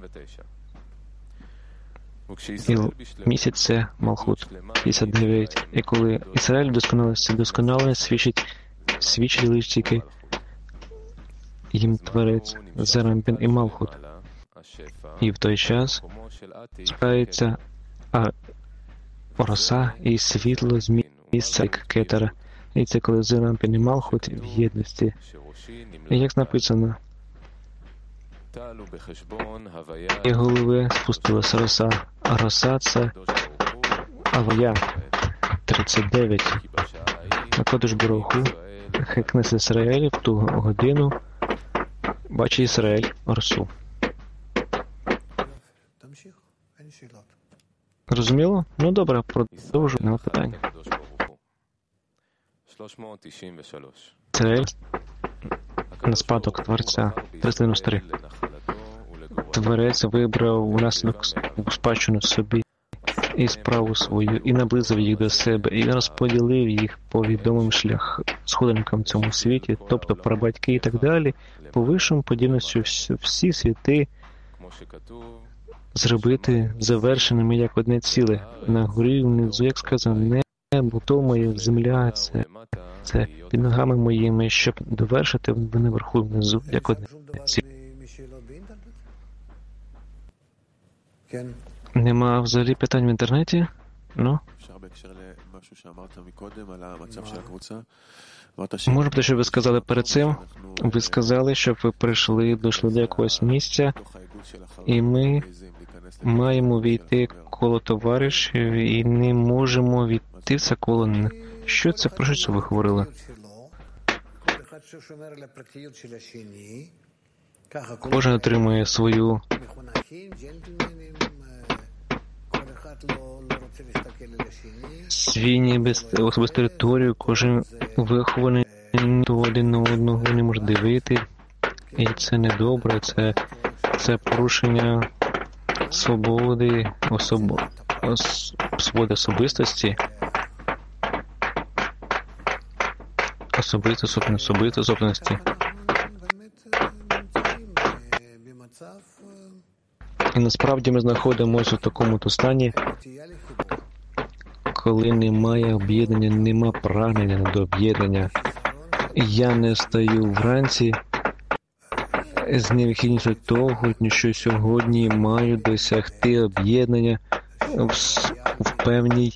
і місяць – це Малхут, п'ятдесят дев'ять. І коли Ізраїль досконалості досконало свідчить, свідчить лише тільки їм Творець, Зарампін і Малхут. І в той час спається а роса і світло з місця Кетера. І це коли Зарампін і Малхут в єдності. І як написано, і голови спустилася роса, а роса – це Авая, тридцять дев'ять. Акодиш Баруху, Хекнес Ісраїль в ту годину бачить Ізраїль росу. Розуміло? Ну добре, продовжуємо. Нема питань. Ізраїль на спадок Творця. триста дев'яносто три. Творець вибрав унаслідок у спадщину собі і справу свою, і наблизив їх до себе, і розподілив їх по відомим шлях сходинкам в цьому світі, тобто прабатьки і так далі, по вищому подібності всі світи зробити завершеними як одне ціле. На горі внизу, як сказано, небо, то моє, земля, це, це під ногами моїми, щоб довершити наверху внизу, як одне ціле. Нема взагалі питань в інтернеті? Ну? Може бути, що ви сказали перед цим? Ви сказали, щоб ви прийшли, дійшли до якогось місця, і ми маємо війти коло товаришів, і не можемо війти в це коло. Що це, про що ви говорили? Кожен отримує свою свій особисту територію, кожен вихований один на одного не може дивити, і це недобре, це, це порушення свободи, особ... ос... свободи особистості, особисто, особливо, особисто, особливості. І насправді ми знаходимося в такому-то стані, коли немає об'єднання, нема прагнення до об'єднання. Я не встаю вранці з необхідністю того, що сьогодні маю досягти об'єднання в, в певній,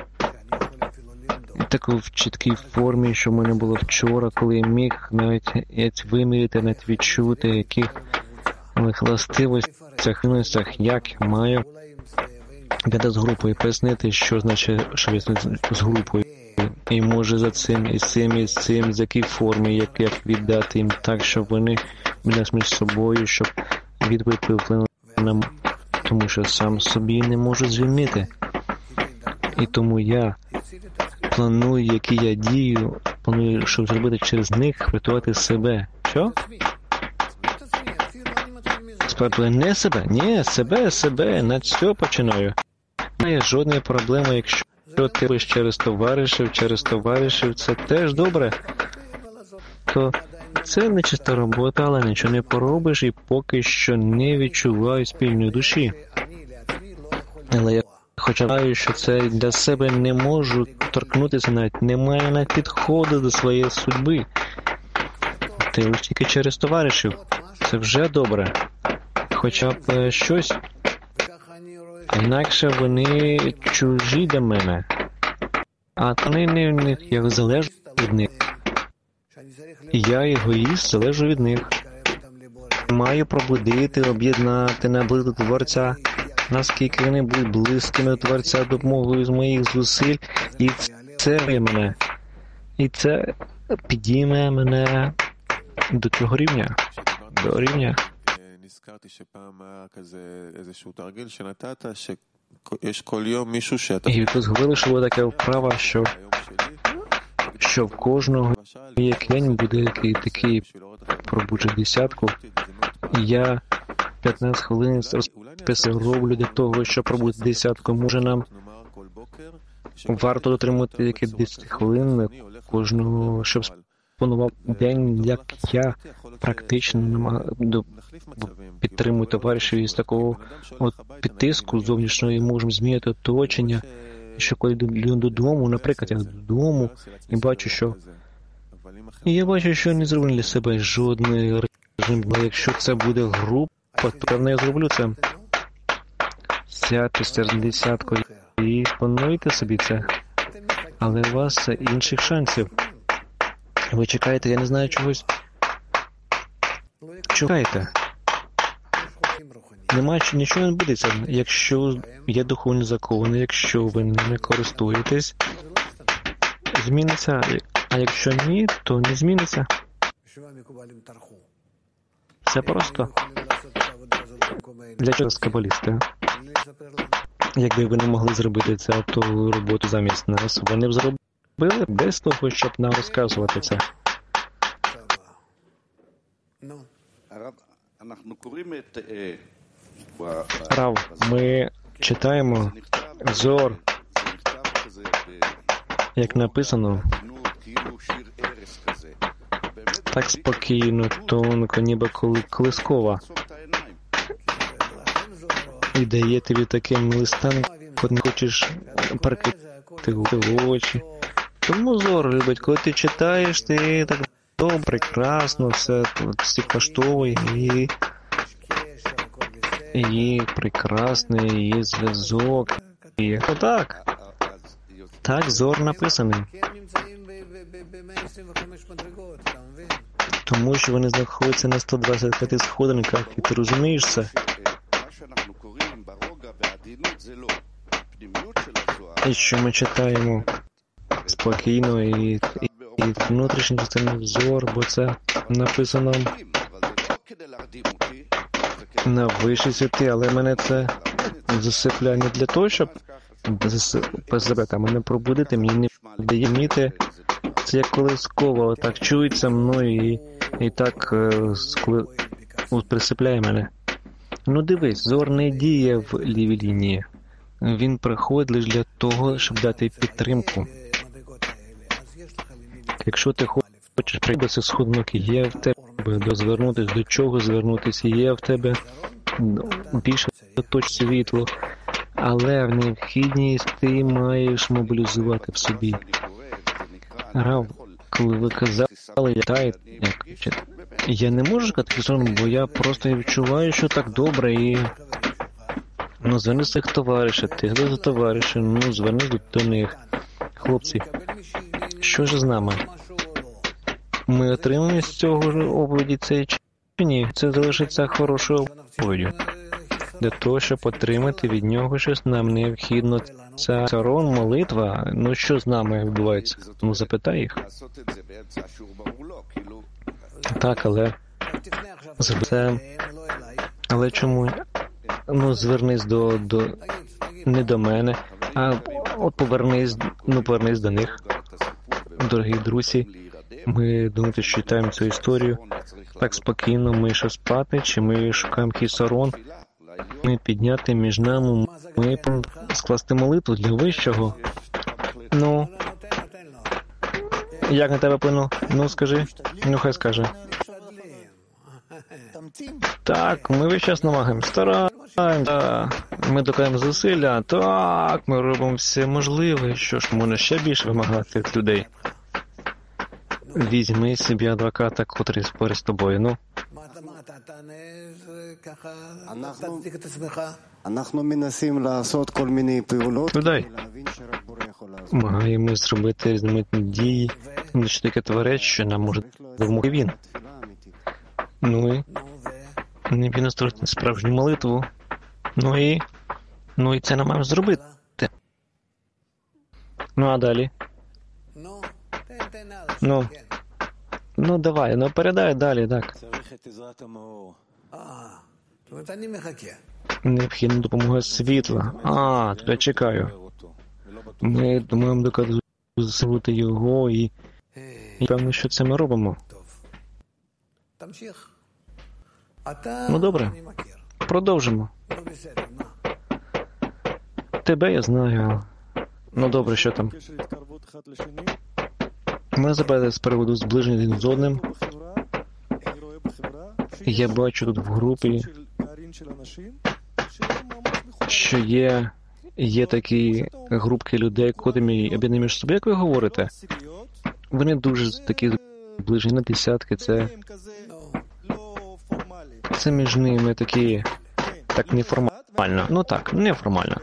такій в чіткій формі, що в мене було вчора, коли я міг навіть виміряти, навіть відчути, яких властивостях, як маю беда з групою, пояснити, що значить, що я з групою. І може за цим, і з цим, і з цим, з якій формі, як, як віддати їм так, щоб вони були між собою, щоб відповідь вплинула на... Тому що сам собі не можу звільнити. І тому я планую, які я дію, планую, щоб зробити через них, врятувати себе. Що? Справді, не себе. Ні, себе, себе. На цього починаю. Немає жодної проблеми, якщо ти робиш через товаришів, через товаришів, це теж добре. То це не чиста робота, але нічого не поробиш і поки що не відчуваю спільної душі. Але я хоча знаю, що це для себе не можу торкнутися навіть, немає навіть підходу до своєї судьби. Ти лише тільки через товаришів. Це вже добре. Хоча б щось. Інакше вони чужі для мене. А вони не, не я залежу від них. І я, егоїст, залежу від них. маю пробудити, об'єднати, наблизити Творця, наскільки вони будуть близькими до Творця допомогою з моїх зусиль, і це мене. І це підійме мене до цього рівня, до рівня. І якось говорили, що буде така вправа, що, що в кожного як день буде який, такий пробуджений десятку. І я п'ятнадцять хвилин розписав роблю для того, щоб пробудити десятку. Може нам варто дотримувати якісь десять хвилин кожного, щоб спланував день, як я практично підтримую товаришів із такого от підтиску зовнішнього і можемо змінити оточення. Що коли йду додому, наприклад, я додому і бачу, що і я бачу, що не зроблю для себе жодний режим, бо якщо це буде група, то певно я зроблю це. Сядьте з десяткою і плануйте собі це. Але у вас інших шансів. Ви чекаєте, я не знаю чогось. Чекайте. Немає, нічого не будеться. Якщо є духовні закони, якщо ви не користуєтесь, зміниться. А якщо ні, то не зміниться. Це просто. Для чого кабалісти? Якби ви не могли зробити це, ту роботу замість нас, вони б зробили без того, щоб нам розказувати це. Рав, ми читаємо Зор, як написано, так спокійно, тонко, ніби коли колискова. І дає тобі таким листам, коли не хочеш прикрити очі. Тому Зор любить, коли ти читаєш, ти так добре, прекрасно, все всі коштовує, і і прекрасний, є зв'язок. І отак. Так Зор написаний. Тому що вони знаходяться на сто двадцять п'ять сходинках, і ти розумієш це. І що ми читаємо спокійно і, і, і внутрішній частини Зор, бо це написано на вищій світі, але мене це засипляє не для того, щоб засипати, а мене пробудити, мені не дає вміти. Це як колискова, отак чується мною і, і так коли, присипляє мене. Ну дивись, Зор не діє в лівій лінії. Він приходить лише для того, щоб дати підтримку. Якщо ти хочеш прийти з сходинок, є в тебе до звернутися, до чого звернутися, є в тебе більше точок світло, але в необхідність ти маєш мобілізувати в собі. Рав, коли ви казали, я, як, я не можу сказати сон, бо я просто відчуваю, що так добре, і ну, зверни своїх товаришів, ти хто за товаришів, ну, зверни до них. Хлопці, що ж з нами? Ми отримаємо з цього оповіді цей чи ні? Це залишиться хорошою оповіддю. Для того, щоб отримати від нього щось, нам необхідно. Це царон, молитва. Ну, що з нами відбувається? Ну, запитай їх. Так, але... Це... Але чому? Ну, звернись до... до... не до мене, а от повернись, ну, повернись до них. Дорогі друзі, ми думаєте, що читаємо цю історію так спокійно, ми що спати, чи ми шукаємо хісарон, ми підняти між нами, ми скласти молитву для вищого. Ну, як на тебе вплинуло? Ну, скажи, ну хай скаже. Так, ми весь час намагаємося, стараємося, ми докладаємо зусилля, так, ми робимо все можливе, що ж можна ще більше вимагати від людей. Візьми собі адвоката, котрий спорить з тобою, ну. Туди. Маємо зробити різноманітні дії, ну, що таке творець, що нам може допомогти він. Ну і необхідно створити справжню молитву. Ну і, ну і це нам маємо зробити. Ну а далі? Ну, ну давай, ну передай далі, так. Необхідна допомога світла. А, то я чекаю. Ми думаємо доказувати його і, і певно, що це ми робимо. Ну добре, продовжимо. Тебе я знаю. Ну добре, що там? Мене запитали з приводу зближення один з одним. Я бачу тут в групі, що є, є такі групки людей, котрі об'єднані між собою. Як ви говорите? Вони дуже такі зближені на десятки. Це, це між ними такі, так неформально. Ну так, неформально.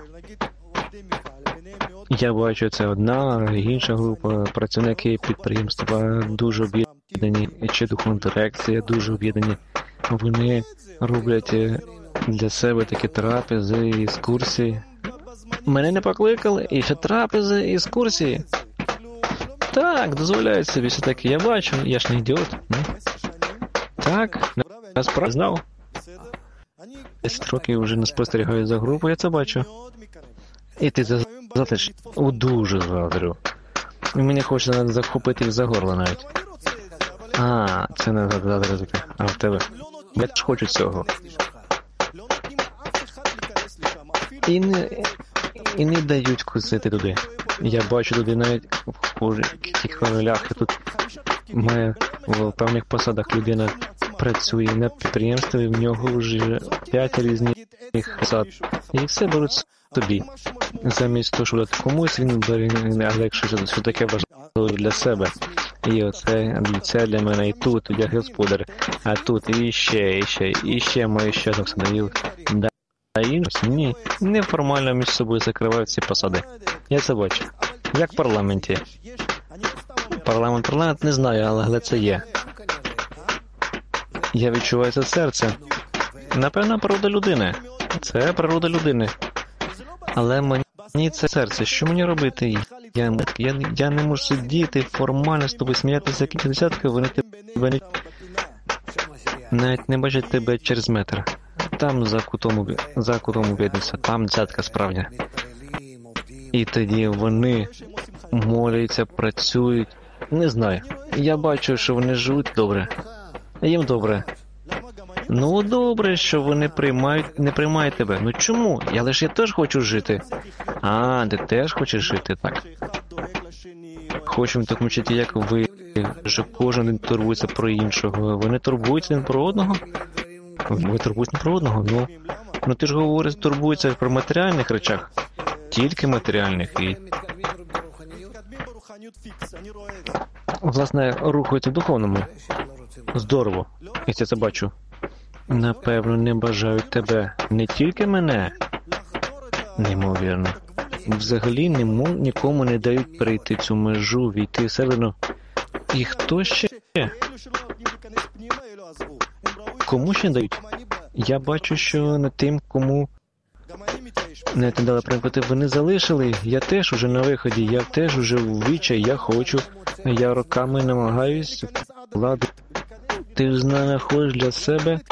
Я бачу, це одна, інша група, працівники підприємства дуже об'єднані, чи духовна дирекція дуже об'єднані. Вони роблять для себе такі трапези, екскурсії. Мене не покликали, і ще трапези, екскурсії. Так, дозволяють собі все таки. Я бачу, я ж не ідіот. Так, я справді знав. десять років вже не спостерігаю за групою, я це бачу. І ти заздриш? О, дуже заздрю. І мені хочеться захопити їх за горло навіть. А, це не заздрити. А в тебе? Я ж хочу цього. І не, і не дають кусити туди. Я бачу туди навіть в тих ролях, тут має в певних посадах людина працює на підприємстві, в нього вже п'ять різних посад. І все беруть тобі. Замість того, що дати комусь, він бере легше, що таке важливо для себе. І оце, це для мене і тут, я господар, а тут і ще, і ще, і ще мої ще так садаю. А інші, ні, неформально між собою закривають ці посади. Я це бачу. Як в парламенті. Парламент, парламент, не знаю, але це є. Я відчуваю це серце. Напевно, природа людини. Це природа людини. Але мені це серце. Що мені робити? Я, я, я не можу сидіти формально з тобою сміятися, які десятки, вони тебе не... навіть не бачать тебе через метр. Там за кутом, за кутом об'єднуються, там десятка справді. І тоді вони моляться, працюють. Не знаю. Я бачу, що вони живуть добре. Їм добре. Ну, добре, що вони приймають, не приймають тебе. Ну чому? Я лише я теж хочу жити. А, ти теж хочеш жити, так. Хочемо так мучити, як ви, що кожен турбується про іншого. Вони турбуються один про одного? Ви турбуєтеся про одного? Ну, ну ти ж говориш, турбуються про матеріальних речах. Тільки матеріальних. І... власне, рухаються в духовному. Здорово. Я це бачу. Напевно, не бажають тебе. Не тільки мене. Неймовірно. Взагалі нему, нікому не дають перейти цю межу, війти всередину. І хто ще? Кому ще дають? Я бачу, що не тим, кому не дали прийняти, вони залишили. Я теж уже на виході, я теж уже в вічі, я хочу. Я роками намагаюсь влади. Ти знаходиш для себе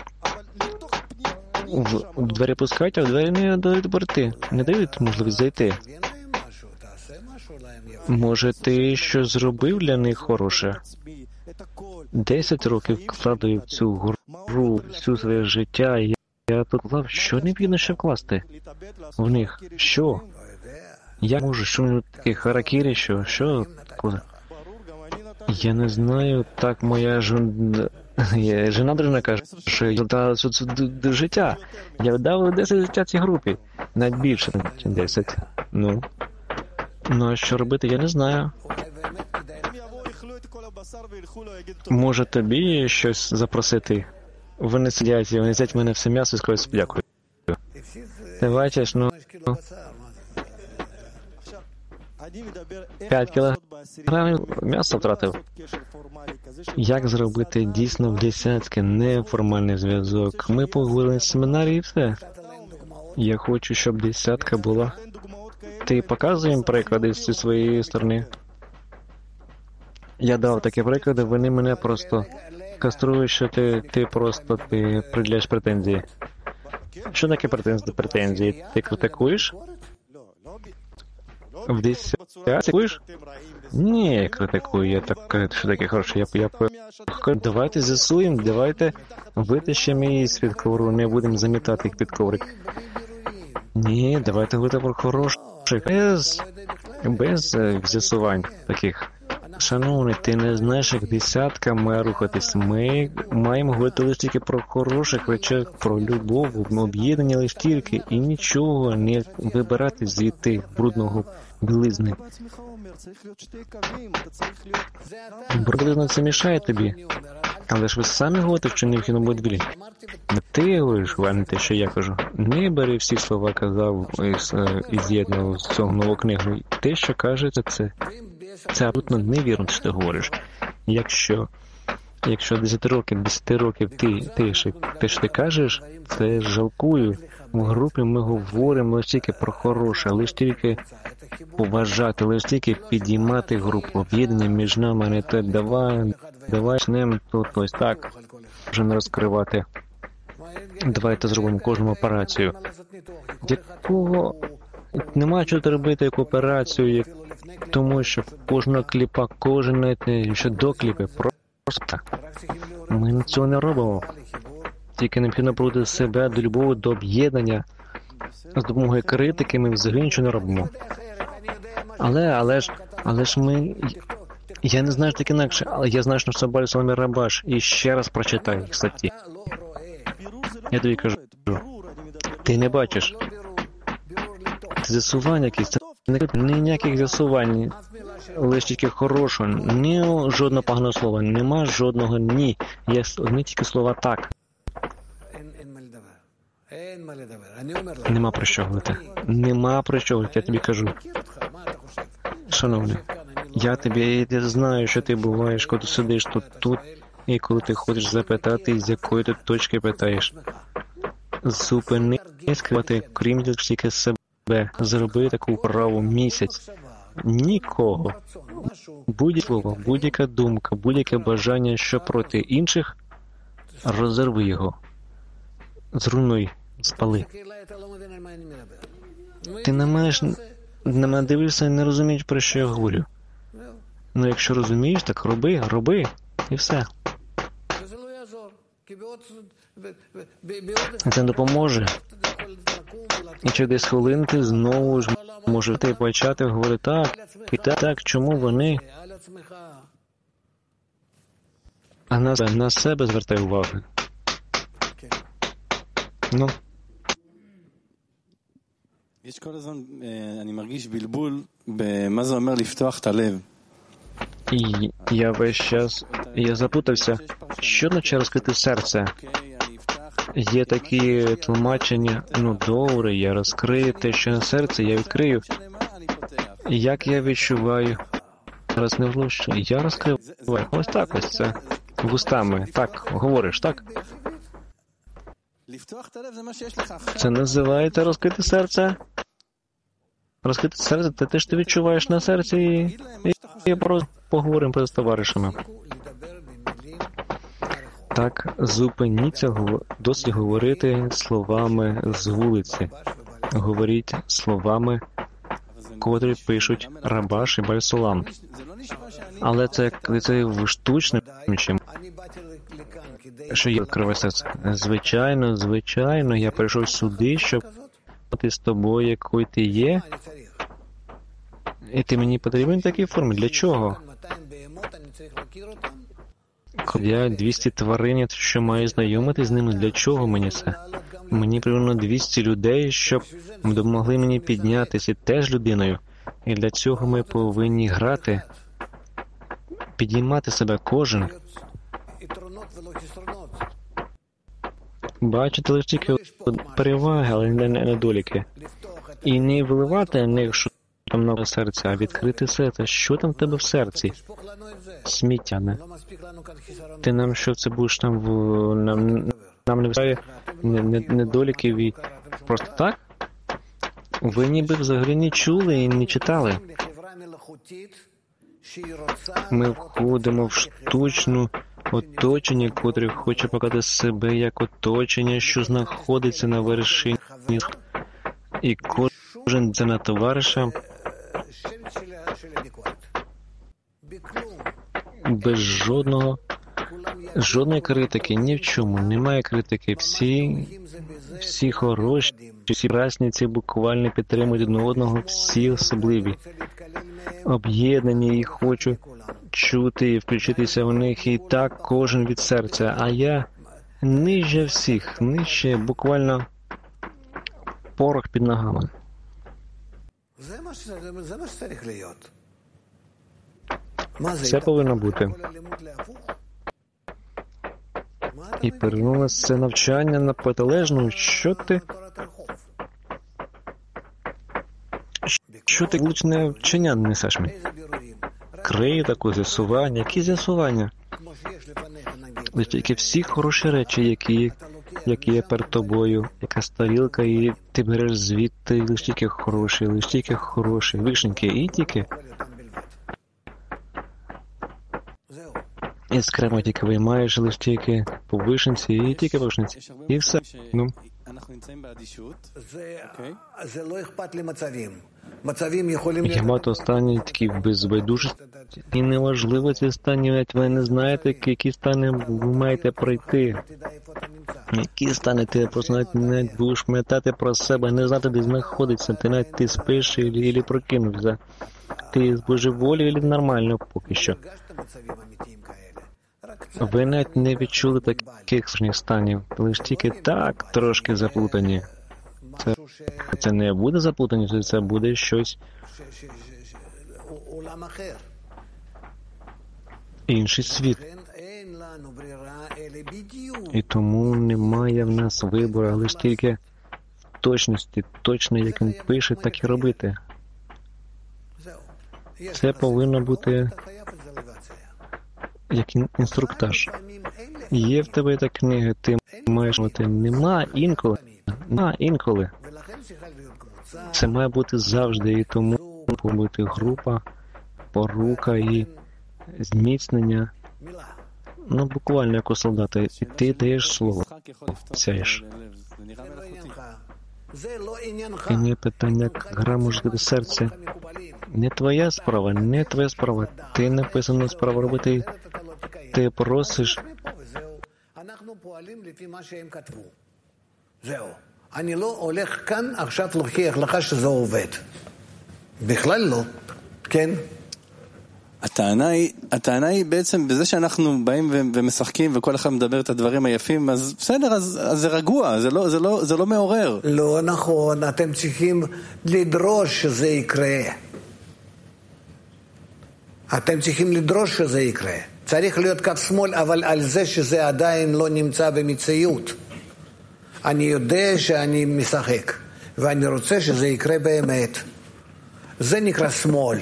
в, в двері пускають, а в двері не дають борти. Не дають можливість зайти. Може, ти щось зробив для них хороше? Десять років вкладаю в цю гру, всю своє життя, і я тут клав, що необхідно ще вкласти в них? Що? Я можу, що таке харакірі, що? Що? Я не знаю, так моя жон... жена дружина каже, що я дав життя. Я дав десять життя цій групі. Навіть більше, ніж десять. Ну. Ну, а що робити, я не знаю. Може тобі щось запросити? Вони сидять, вони сидять мене все м'ясо і скажуть дякую. Ти бачиш, ну... П'ять кілограмів Правильно, м'ясо втратив. Як зробити дійсно в десятки неформальний зв'язок? Ми поговорили в семінарі і все. Я хочу, щоб десятка була. Ти показуй їм приклади зі своєї сторони. Я дав такі приклади, вони мене просто каструють, що ти, ти просто ти приділяєш претензії. Що таке претензії? претензії? Ти критикуєш? В десятці критикуєш? Ні, критикую, я так, що таке хороше, я, я, я давайте з'ясуємо, давайте витащимо її з-під ковру, не будемо замітати їх під коврик. Ні, давайте говорити про хороше, без, без е, з'ясувань таких. Шановний, ти не знаєш, як десятка має рухатись. Ми маємо говорити лише тільки про хороших речах, про любов, об'єднання лише тільки, і нічого не вибирати звідти брудного білизни. Білизна це мішає тобі. Але ж ви самі говорите, що необхідно бути білі. Ти говориш, а не те, що я кажу. Не бери всі слова, казав і з'єднав з цього нову книгу. Те, що кажете, це Це абсолютно невірно, що ти говориш. Якщо, якщо десять років, десять років ти, ти, що, те, що ти кажеш, це жалкую. В групі ми говоримо лише тільки про хороше, лише тільки поважати, лише тільки підіймати групу, об'єднання між нами, а не те, давай, давай з ним тут ось так, вже не розкривати. Давайте зробимо кожному операцію. Якого... Нема чого робити яку операцію, як... тому що кожного кліпа, кожен ще до кліпи, просто так. Ми цього не робимо. Тільки необхідно проводити себе до любові, до об'єднання. З допомогою критики ми взагалі нічого не робимо. Але, але ж, але ж ми... Я не знаю, так інакше, але я знаю, що це Баль Соломір Рабаш. І ще раз прочитай їх статті. Я тобі кажу, ти не бачиш. З'ясування якісь, це не ніяких з'ясувань, лише тільки хорошого, ні жодного поганого слова, нема жодного ні, є одні тільки слова так. Нема про що говорити, нема про що говорити, я тобі кажу. Шановний, я тобі, я знаю, що ти буваєш, коли ти сидиш тут, тут, і коли ти хочеш запитати, з якої ти точки питаєш. Зупини, скривати, крім тільки себе. Зроби таку вправу місяць. Нікого. Будь-яке слово, будь-яка думка, будь-яке бажання, що проти інших, розірви його. Зруйнуй, спали. Ти не маєш, на мене дивишся і не розумієш, про що я говорю. Ну, якщо розумієш, так роби, роби, і все. Це допоможе. І через десять хвилин ти знову ж можете почати говорити так, і так, так, чому вони? А на, на себе звертай увагу. Ну. יש כל הזמן, אני מרגיש בלבול במה זה אומר לפתוח את הלב. І я весь час, я запутався, що означає розкрити серце? Є такі тлумачення, ну добре, я розкрию те, що на серці, я відкрию. Як я відчуваю? Зараз не влучу. Я розкриваю. Ось так ось це. Вустами. Так, говориш, так? Це називається розкрити серце? Розкрити серце, це те, що ти відчуваєш на серці, і, і просто поговоримо про з товаришами. Так, зупиніться, досить говорити словами з вулиці. Говоріть словами, котрі пишуть Рабаш і Баль Солам. Але це, це штучним чим. Що є відкриває серце? Звичайно, звичайно, я прийшов сюди, щоб бути з тобою, якою ти є. І ти мені потрібен в такій формі. Для чого? Коли я двісті тварин, що маю знайомитись з ними, для чого мені це? Мені потрібно двісті людей, щоб допомогли мені піднятися теж людиною. І для цього ми повинні грати, підіймати себе кожен. Бачити лише тільки переваги, але не недоліки. І не виливати на них там на серці, а відкрити серце. Що там в тебе в серці? Сміття, не? Ти нам що це будеш там в... Нам, нам не вистачає недоліків і просто так? Ви ніби взагалі не чули і не читали. Ми входимо в штучну оточення, котре хоче показати себе як оточення, що знаходиться на вершині. І кожен за товариша без жодного, жодної критики, ні в чому, немає критики. Всі, всі хороші, всі прасниці буквально підтримують один одного, всі особливі, об'єднані і хочу чути і включитися в них, і так кожен від серця. А я нижче всіх, нижче буквально порох під ногами. Це повинно бути. І перевернулося це навчання на протилежну. Що ти? Що ти влучне вчення несеш мені? Крию таку з'ясування. Які з'ясування? Лише тільки всі хороші речі, які, які є перед тобою, яка старілка, і ти береш звідти лише тільки хороші, лише тільки хороші, вишеньки, і тільки. І скремо тільки виймаєш лише тільки по вишенці, і тільки по вишенці. І все. Ну. Є багато станів такі безбайдужості. І неважливо ці стані, навіть ви не знаєте, які стани ви маєте пройти. Які стани ти просто навіть не будеш пам'ятати про себе, не знати, де знаходиться. Ти навіть ти спиш і прокинувся. Ти з божеволі і нормально поки що. Ви навіть не відчули таких станів, лише тільки так трошки заплутані. Це, це не буде заплутаність, це буде щось інший світ. І тому немає в нас вибору, лише тільки в точності, точно як він пише, так і робити. Це повинно бути як інструктаж. Є в тебе та книга, ти маєш мати. Нема інколи. Нема інколи. Це має бути завжди, і тому має бути група, порука і зміцнення. Ну, буквально як у солдата. І ти даєш слово. Сяєш. І не питання, як гра може бути серце. Не твоя справа, не твоя справа. Ти написано справа робити. Ти просиш. אני לא הולך כאן עכשיו להוכיח לך שזה עובד. בכלל לא, כן? הטענה היא, הטענה היא בעצם בזה שאנחנו באים ומשחקים וכל אחד מדבר את הדברים היפים, אז בסדר, אז, אז זה רגוע, זה לא, זה לא, זה לא מעורר. לא נכון, אתם צריכים לדרוש שזה יקרה. אתם צריכים לדרוש שזה יקרה. צריך להיות קו שמאל, אבל על זה שזה עדיין לא נמצא במציאות. אני יודע שאני משחק, ואני רוצה שזה יקרה באמת. זה נקרא שמאל.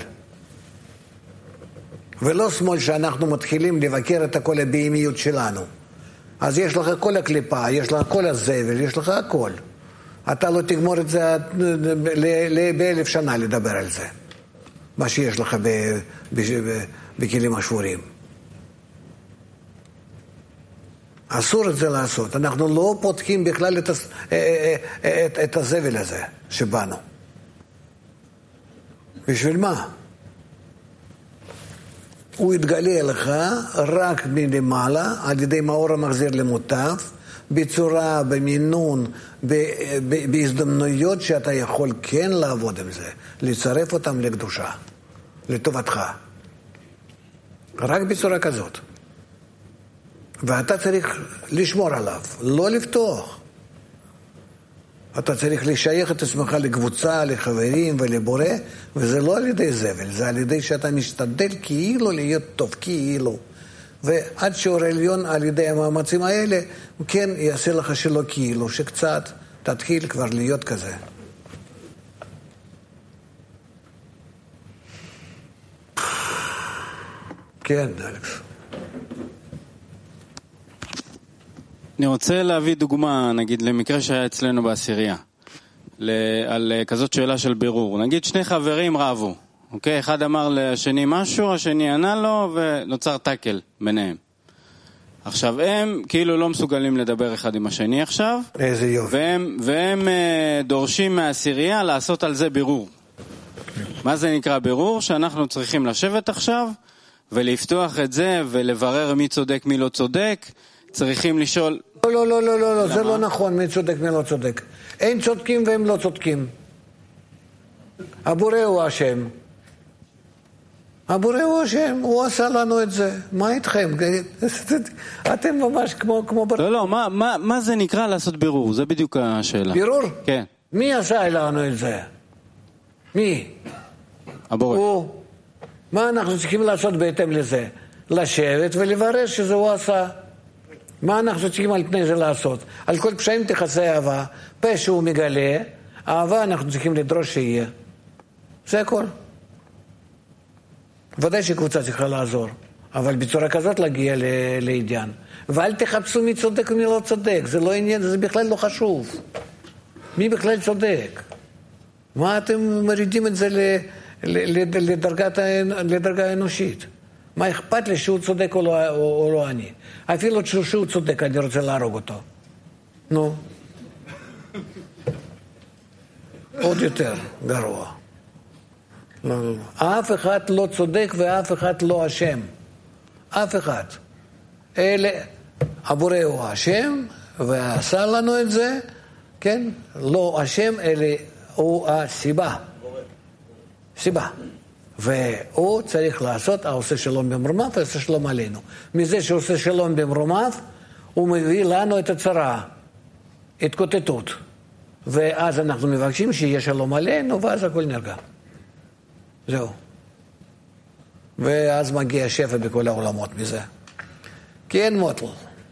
ולא שמאל שאנחנו מתחילים לבקר את כל הבהמיות שלנו. אז יש לך כל הקליפה, יש לך כל הזבל, יש לך הכל. אתה לא תגמור את זה באלף שנה לדבר על זה. מה שיש לך בכלים השבורים. אסור את זה לעשות. אנחנו לא פותחים בכלל את, את, את הזבל הזה שבאנו. בשביל מה? הוא יתגלה לך רק מלמעלה, על ידי מאור המחזיר למוטף, בצורה, במינון, בהזדמנויות שאתה יכול כן לעבוד עם זה, לצרף אותם לקדושה, לטובתך. רק בצורה כזאת. ואתה צריך לשמור עליו, לא לפתוח. אתה צריך לשייך את עצמך לקבוצה, לחברים ולבורא, וזה לא על ידי זבל, זה על ידי שאתה משתדל כאילו להיות טוב, כאילו. ועד שאור עליון על ידי המאמצים האלה, הוא כן יעשה לך שלא כאילו, שקצת תתחיל כבר להיות כזה. כן, אלכס. אני רוצה להביא דוגמה, נגיד, למקרה שהיה אצלנו בעשירייה, על כזאת שאלה של בירור. נגיד שני חברים רבו, אוקיי? אחד אמר לשני משהו, השני ענה לו, ונוצר טאקל ביניהם. עכשיו, הם כאילו לא מסוגלים לדבר אחד עם השני עכשיו, איזה יופי. והם, והם דורשים מהעשירייה לעשות על זה בירור. מה זה נקרא בירור? שאנחנו צריכים לשבת עכשיו, ולפתוח את זה, ולברר מי צודק, מי לא צודק, צריכים לשאול... לא, לא, לא, לא, לא, זה לא נכון, מי צודק, מי לא צודק. אין צודקים והם לא צודקים. הבורא הוא השם. הבורא הוא השם, הוא עשה לנו את זה. מה איתכם? אתם ממש כמו... כמו... לא, לא, מה, מה, מה זה נקרא לעשות בירור? זה בדיוק השאלה. בירור? כן. מי עשה לנו את זה? מי? הבורא. הוא. מה אנחנו צריכים לעשות בהתאם לזה? לשבת ולברר שזה הוא עשה. מה אנחנו צריכים על פני זה לעשות? על כל פשעים תכסה אהבה, פה שהוא מגלה, אהבה אנחנו צריכים לדרוש שיהיה. זה הכל. ודאי שקבוצה צריכה לעזור, אבל בצורה כזאת להגיע לעניין. ואל תחפשו מי צודק ומי לא צודק, זה לא עניין, זה בכלל לא חשוב. מי בכלל צודק? מה אתם מרידים את זה לדרגת, לדרגה האנושית? מה אכפת לי שהוא צודק או לא, או, או לא אני? אפילו שהוא צודק, אני רוצה להרוג אותו. נו. עוד יותר גרוע. לא, לא, לא. אף אחד לא צודק ואף אחד לא אשם. אף אחד. אלה, הבורא הוא אשם, ועשה לנו את זה, כן? לא אשם, אלא הוא הסיבה. סיבה. והוא צריך לעשות, העושה שלום במרומיו, ועושה שלום עלינו. מזה שעושה שלום במרומיו, הוא מביא לנו את הצרה, התקוטטות. ואז אנחנו מבקשים שיהיה שלום עלינו, ואז הכל נרגע. זהו. ואז מגיע שפע בכל העולמות מזה. כי אין מוטל.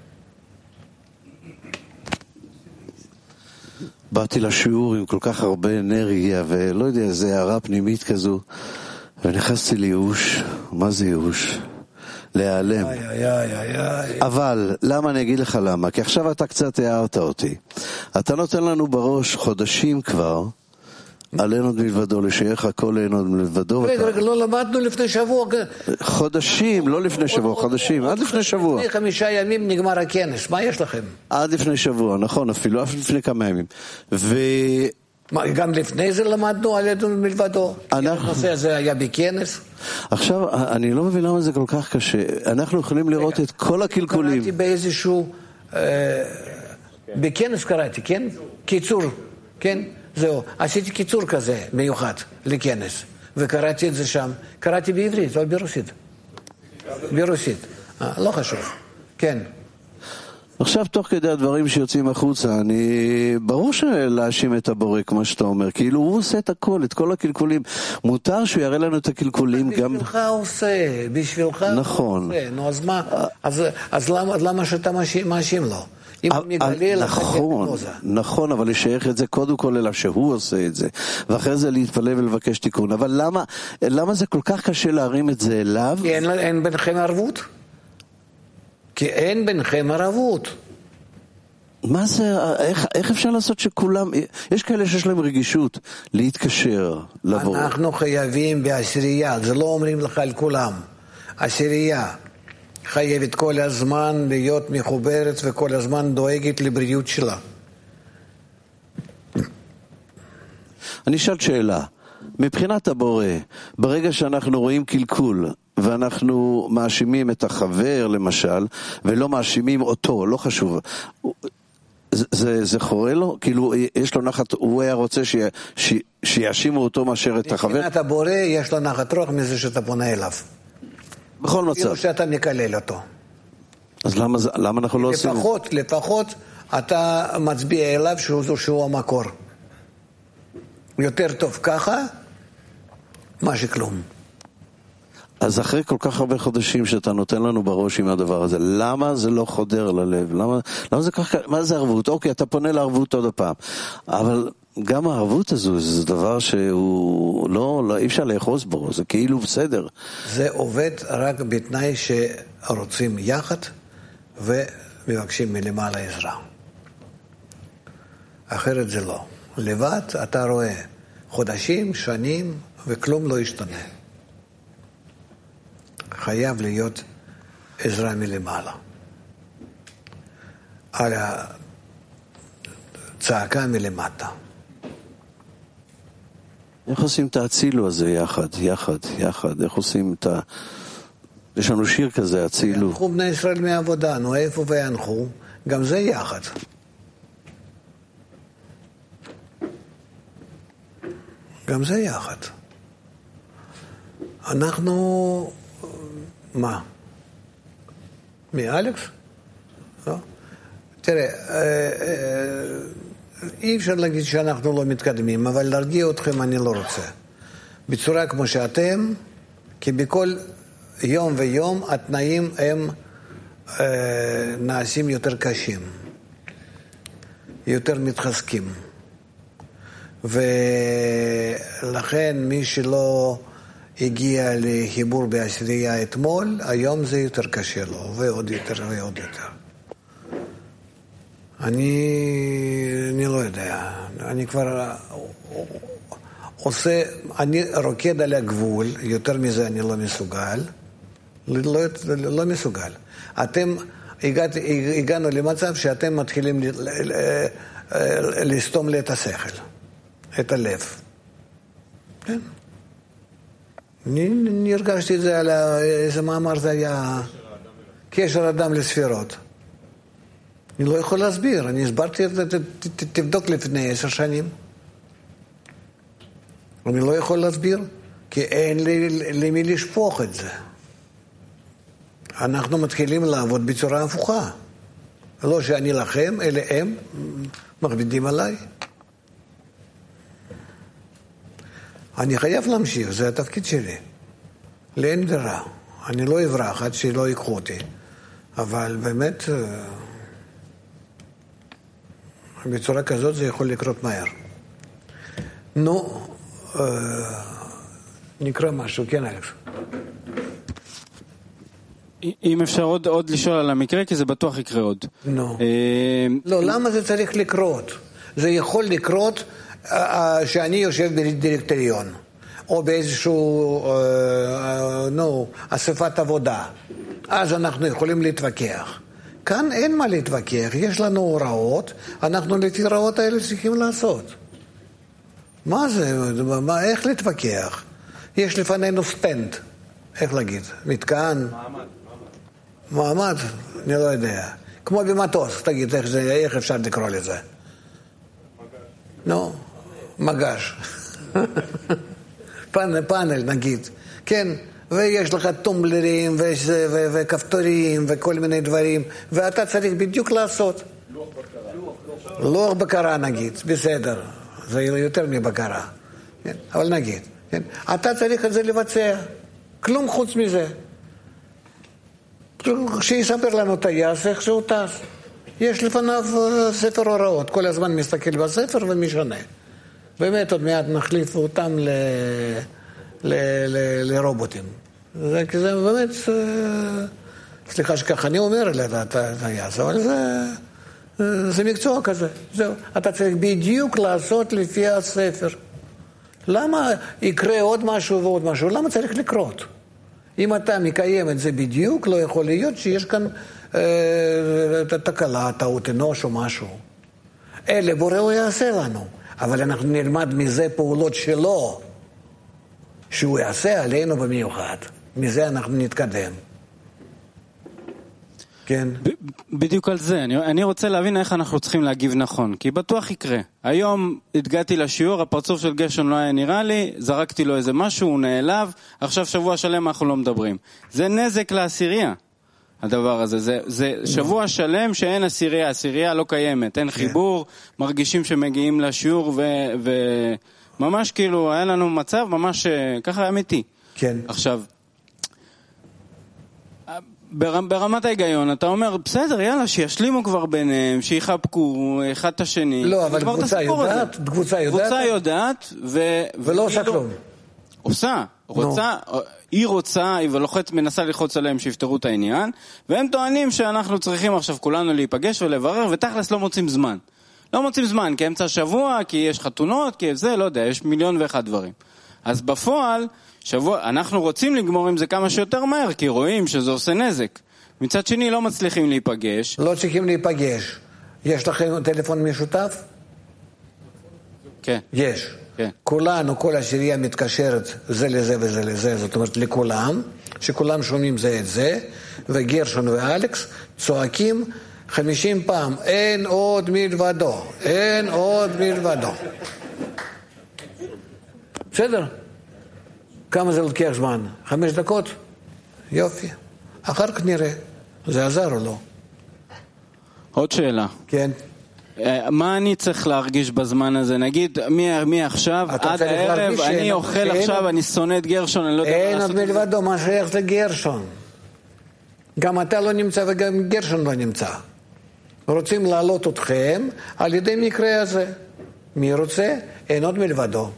באתי לשיעור עם כל כך הרבה אנרגיה, ולא יודע, איזו הערה פנימית כזו, ונכנסתי לייאוש. מה זה ייאוש? להיעלם. איי, איי, איי, איי. אבל, למה אני אגיד לך למה? כי עכשיו אתה קצת הערת אותי. אתה נותן לנו בראש חודשים כבר, על אין עוד מלבדו, לשייך הכל אין עוד מלבדו. רגע, רגע, לא למדנו לפני שבוע. חודשים, לא לפני שבוע, חודשים, עד לפני שבוע. לפני חמישה ימים נגמר הכנס, מה יש לכם? עד לפני שבוע, נכון, אפילו, אף לפני כמה ימים. ו... גם לפני זה למדנו על אין עוד מלבדו? אנחנו... הנושא הזה היה בכנס? עכשיו, אני לא מבין למה זה כל כך קשה. אנחנו יכולים לראות רגע, את כל הקלקולים. קראתי באיזשהו... אה, בכנס קראתי, כן? קיצור, כן? זהו, עשיתי קיצור כזה מיוחד לכנס, וקראתי את זה שם. קראתי בעברית, לא ברוסית. ברוסית, אה, לא חשוב. כן. עכשיו, תוך כדי הדברים שיוצאים החוצה, אני... ברור שלהאשים את הבורא, כמו שאתה אומר, כאילו הוא עושה את הכל, את כל הקלקולים. מותר שהוא יראה לנו את הקלקולים גם... בשבילך הוא עושה, בשבילך נכון. הוא עושה. נו, אז מה? אז, אז למה, למה שאתה מאשים לו? אם הוא מגלה לך נכון, נכון, אבל לשייך את זה קודם כל אלא שהוא עושה את זה, ואחרי זה להתפלל ולבקש תיקון. אבל למה, למה זה כל כך קשה להרים את זה אליו? כי אין, אין ביניכם ערבות. כי אין ביניכם ערבות. מה זה, איך, איך אפשר לעשות שכולם, יש כאלה שיש להם רגישות להתקשר, לבוא. אנחנו חייבים בעשירייה, זה לא אומרים לך על כולם. עשירייה חייבת כל הזמן להיות מחוברת וכל הזמן דואגת לבריאות שלה. אני אשאל שאלה, מבחינת הבורא, ברגע שאנחנו רואים קלקול, ואנחנו מאשימים את החבר למשל, ולא מאשימים אותו, לא חשוב, זה, זה, זה חורה לו? כאילו יש לו נחת, הוא היה רוצה ש, ש, שיאשימו אותו מאשר את החבר? מבחינת הבורא יש לו נחת רוח מזה שאתה פונה אליו. בכל מצב. כאילו שאתה מקלל אותו. אז למה, למה אנחנו לא עושים? לפחות, לפחות אתה מצביע אליו שהוא, שהוא המקור. יותר טוב ככה, מה שכלום. אז אחרי כל כך הרבה חודשים שאתה נותן לנו בראש עם הדבר הזה, למה זה לא חודר ללב? למה, למה זה כך, מה זה ערבות? אוקיי, אתה פונה לערבות עוד הפעם. אבל גם הערבות הזו זה דבר שהוא לא, לא, אי אפשר לאחוז בו, זה כאילו בסדר. זה עובד רק בתנאי שרוצים יחד ומבקשים מלמעלה עזרה. אחרת זה לא. לבד אתה רואה חודשים, שנים וכלום לא ישתנה. חייב להיות עזרה מלמעלה. על הצעקה מלמטה. איך עושים את הצילו הזה יחד, יחד, יחד? איך עושים את ה... יש לנו שיר כזה, הצילו. ינחו בני ישראל מעבודה, נו איפה וינחו? גם זה יחד. גם זה יחד. אנחנו... מה? מאלכס? לא? תראה, אי אפשר להגיד שאנחנו לא מתקדמים, אבל להרגיע אתכם אני לא רוצה. בצורה כמו שאתם, כי בכל יום ויום התנאים הם אה, נעשים יותר קשים, יותר מתחזקים. ולכן מי שלא הגיע לחיבור בעשירייה אתמול, היום זה יותר קשה לו, ועוד יותר ועוד יותר. אני, אני לא יודע, אני כבר עושה, אני רוקד על הגבול, יותר מזה אני לא מסוגל, לא, לא, לא מסוגל. אתם, הגעת, הגענו למצב שאתם מתחילים לסתום לי את השכל, את הלב. כן? אני, אני הרגשתי את זה על איזה מאמר זה היה, קשר אדם לספירות. אני לא יכול להסביר, אני הסברתי את זה, תבדוק לפני עשר שנים. אני לא יכול להסביר, כי אין לי למי לשפוך את זה. אנחנו מתחילים לעבוד בצורה הפוכה. לא שאני לכם, אלא הם מכבידים עליי. אני חייב להמשיך, זה התפקיד שלי. לאין ברירה. אני לא אברח עד שלא ייקחו אותי. אבל באמת... בצורה כזאת זה יכול לקרות מהר. נו, אה, נקרא משהו, כן אלכס? אם אפשר עוד, עוד לשאול על המקרה, כי זה בטוח יקרה עוד. נו. אה, לא, למה זה צריך לקרות? זה יכול לקרות אה, שאני יושב בדירקטוריון, או באיזשהו, אה, אה, נו, אספת עבודה. אז אנחנו יכולים להתווכח. כאן אין מה להתווכח, יש לנו הוראות, אנחנו לפי הוראות האלה צריכים לעשות. מה זה? מה, איך להתווכח? יש לפנינו סטנד, איך להגיד? מתקן? מעמד. מעמד? אני לא יודע. כמו במטוס, תגיד, איך, זה, איך אפשר לקרוא לזה? מגש. נו, מגש. פאנל, פאנל נגיד. כן. ויש לך טומבלרים וכפתורים וכל מיני דברים, ואתה צריך בדיוק לעשות. לוח בקרה. לוח בקרה נגיד, בסדר. זה יותר מבקרה. כן? אבל נגיד, כן? אתה צריך את זה לבצע. כלום חוץ מזה. שיספר לנו טייס איך שהוא טס. יש לפניו ספר הוראות. כל הזמן מסתכל בספר ומשנה. באמת עוד מעט נחליף אותם ל... ל, ל, לרובוטים. זה, זה באמת, סליחה שככה אני אומר לטייס, אבל זה, זה מקצוע כזה. זהו, אתה צריך בדיוק לעשות לפי הספר. למה יקרה עוד משהו ועוד משהו? למה צריך לקרות? אם אתה מקיים את זה בדיוק, לא יכול להיות שיש כאן אה, תקלה, טעות אנוש או משהו. אלה בורא הוא יעשה לנו, אבל אנחנו נלמד מזה פעולות שלו. שהוא יעשה עלינו במיוחד. מזה אנחנו נתקדם. כן. בדיוק על זה. אני, אני רוצה להבין איך אנחנו צריכים להגיב נכון. כי בטוח יקרה. היום התגעתי לשיעור, הפרצוף של גשון לא היה נראה לי, זרקתי לו איזה משהו, הוא נעלב, עכשיו שבוע שלם אנחנו לא מדברים. זה נזק לעשירייה, הדבר הזה. זה, זה שבוע שלם שאין עשירייה, עשירייה לא קיימת, אין חיבור, מרגישים שמגיעים לשיעור ו... ו ממש כאילו, היה לנו מצב ממש ככה אמיתי. כן. עכשיו, ברמת ההיגיון, אתה אומר, בסדר, יאללה, שישלימו כבר ביניהם, שיחבקו אחד את השני. לא, אבל קבוצה יודעת, קבוצה יודעת. קבוצה יודעת, ו... ולא עושה כלום. עושה, רוצה, היא רוצה, היא ולוחץ, מנסה ללחוץ עליהם שיפתרו את העניין, והם טוענים שאנחנו צריכים עכשיו כולנו להיפגש ולברר, ותכלס לא מוצאים זמן. לא מוצאים זמן, כי אמצע שבוע, כי יש חתונות, כי זה, לא יודע, יש מיליון ואחד דברים. אז בפועל, שבוע, אנחנו רוצים לגמור עם זה כמה שיותר מהר, כי רואים שזה עושה נזק. מצד שני, לא מצליחים להיפגש. לא צריכים להיפגש. יש לכם טלפון משותף? כן. יש. כן. כולנו, כל השירייה מתקשרת זה לזה וזה לזה, זאת אומרת לכולם, שכולם שומעים זה את זה, וגרשון ואלכס צועקים חמישים פעם, אין עוד מלבדו, אין עוד מלבדו. בסדר? כמה זה לוקח זמן? חמש דקות? יופי. אחר כך נראה. זה עזר או לא? עוד שאלה. כן. מה אני צריך להרגיש בזמן הזה? נגיד, מי עכשיו, עד הערב, אני אוכל עכשיו, אני שונא את גרשון, אני לא יודע אין עוד מלבדו, מה שייך לגרשון. גם אתה לא נמצא וגם גרשון לא נמצא. רוצים להעלות אתכם על ידי מקרה הזה. מי רוצה? אין עוד מלבדו.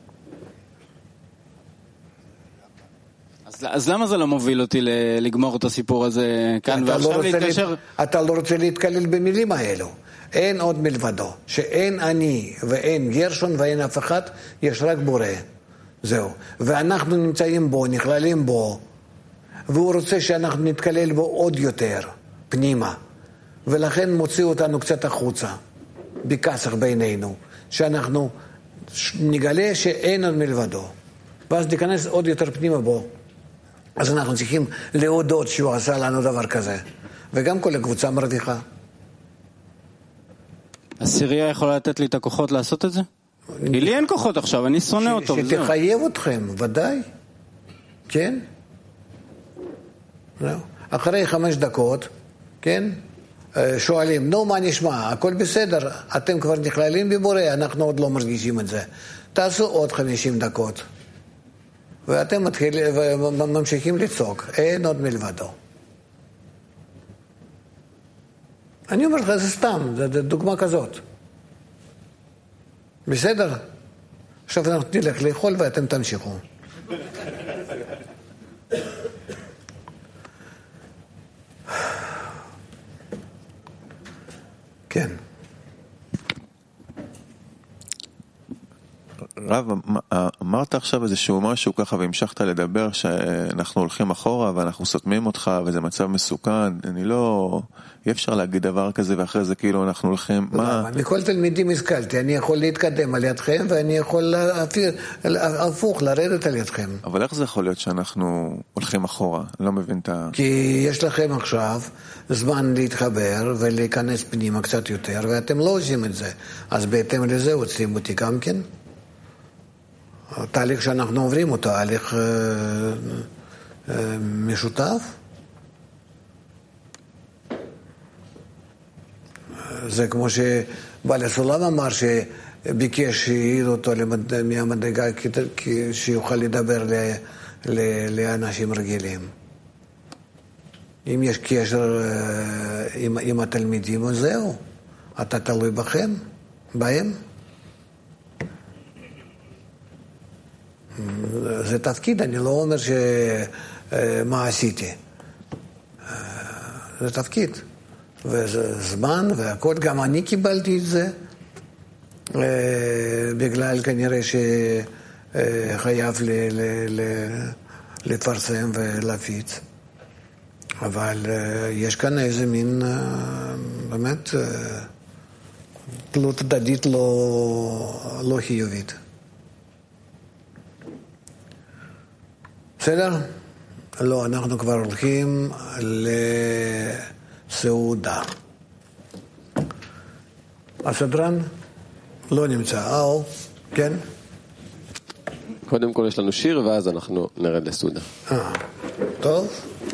אז, אז למה זה לא מוביל אותי לגמור את הסיפור הזה כאן ועכשיו לא להתקשר? להת... אתה לא רוצה להתקלל במילים האלו. אין עוד מלבדו. שאין אני ואין גרשון ואין אף אחד, יש רק בורא. זהו. ואנחנו נמצאים בו, נכללים בו, והוא רוצה שאנחנו נתקלל בו עוד יותר, פנימה. ולכן מוציא אותנו קצת החוצה, בכסח בינינו, שאנחנו נגלה שאין עוד מלבדו. ואז ניכנס עוד יותר פנימה בו. אז אנחנו צריכים להודות שהוא עשה לנו דבר כזה. וגם כל הקבוצה מרוויחה. הסירייה יכולה לתת לי את הכוחות לעשות את זה? כי לי אין כוחות עכשיו, אני שונא אותו. שתחייב אתכם, ודאי. כן? אחרי חמש דקות, כן? שואלים, נו מה נשמע? הכל בסדר, אתם כבר נכללים בבורא, אנחנו עוד לא מרגישים את זה. תעשו עוד חמישים דקות. ואתם מתחילים, וממשיכים לצעוק, אין עוד מלבדו. אני אומר לך, זה סתם, זה דוגמה כזאת. בסדר? עכשיו אנחנו נלך לאכול ואתם תמשיכו. כן. רב, אמרת עכשיו איזשהו משהו ככה והמשכת לדבר שאנחנו הולכים אחורה ואנחנו סותמים אותך וזה מצב מסוכן. אני לא... אי אפשר להגיד דבר כזה ואחרי זה כאילו אנחנו הולכים... מה? מכל תלמידים השכלתי, אני יכול להתקדם על ידכם ואני יכול להפוך, לרדת על ידכם. אבל איך זה יכול להיות שאנחנו הולכים אחורה? אני לא מבין את ה... כי יש לכם עכשיו זמן להתחבר ולהיכנס פנימה קצת יותר ואתם לא עושים את זה. אז בהתאם לזה עוצרים אותי גם כן. התהליך שאנחנו עוברים הוא תהליך אה, אה, משותף. זה כמו שבעל הסולם אמר שביקש שיעיד אותו למד... מהמדרגה שיוכל לדבר ל... ל... לאנשים רגילים. אם יש קשר עם, עם התלמידים, אז זהו. אתה תלוי בכם, בהם. זה תפקיד, אני לא אומר שמה עשיתי. זה תפקיד. וזה זמן והכל, גם אני קיבלתי את זה, בגלל כנראה שחייב לפרסם ולהפיץ. אבל יש כאן איזה מין, באמת, תלות הדדית לא, לא חיובית. בסדר? לא, אנחנו כבר הולכים לסעודה. הסדרן לא נמצא, או, כן? קודם כל יש לנו שיר ואז אנחנו נרד לסעודה. אה, טוב.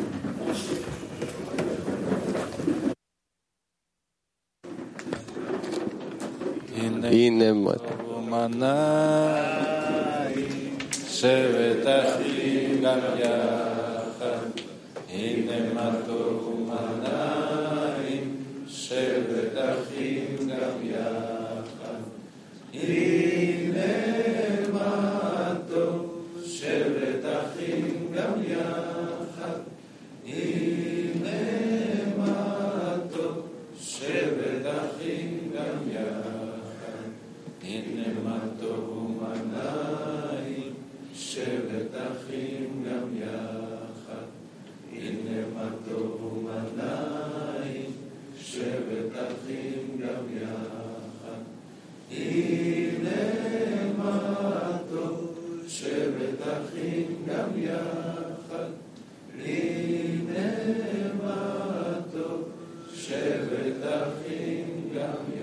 הנה מנה שבט אחים גם יחד, הנה מה טוב ומנעים, שבת אחים גם יחד. הנה מה טוב, שבת אחים גם יחד. הנה מה טוב, שבת אחים גם יחד. הנה מה טוב ומנעים, שבת אחים גם יחד. הנה מה טוב ומנעים, שבת אחים גם יחד. הנה מה טוב, שבת אחים גם יחד. הנה מה טוב, שבת אחים גם יחד.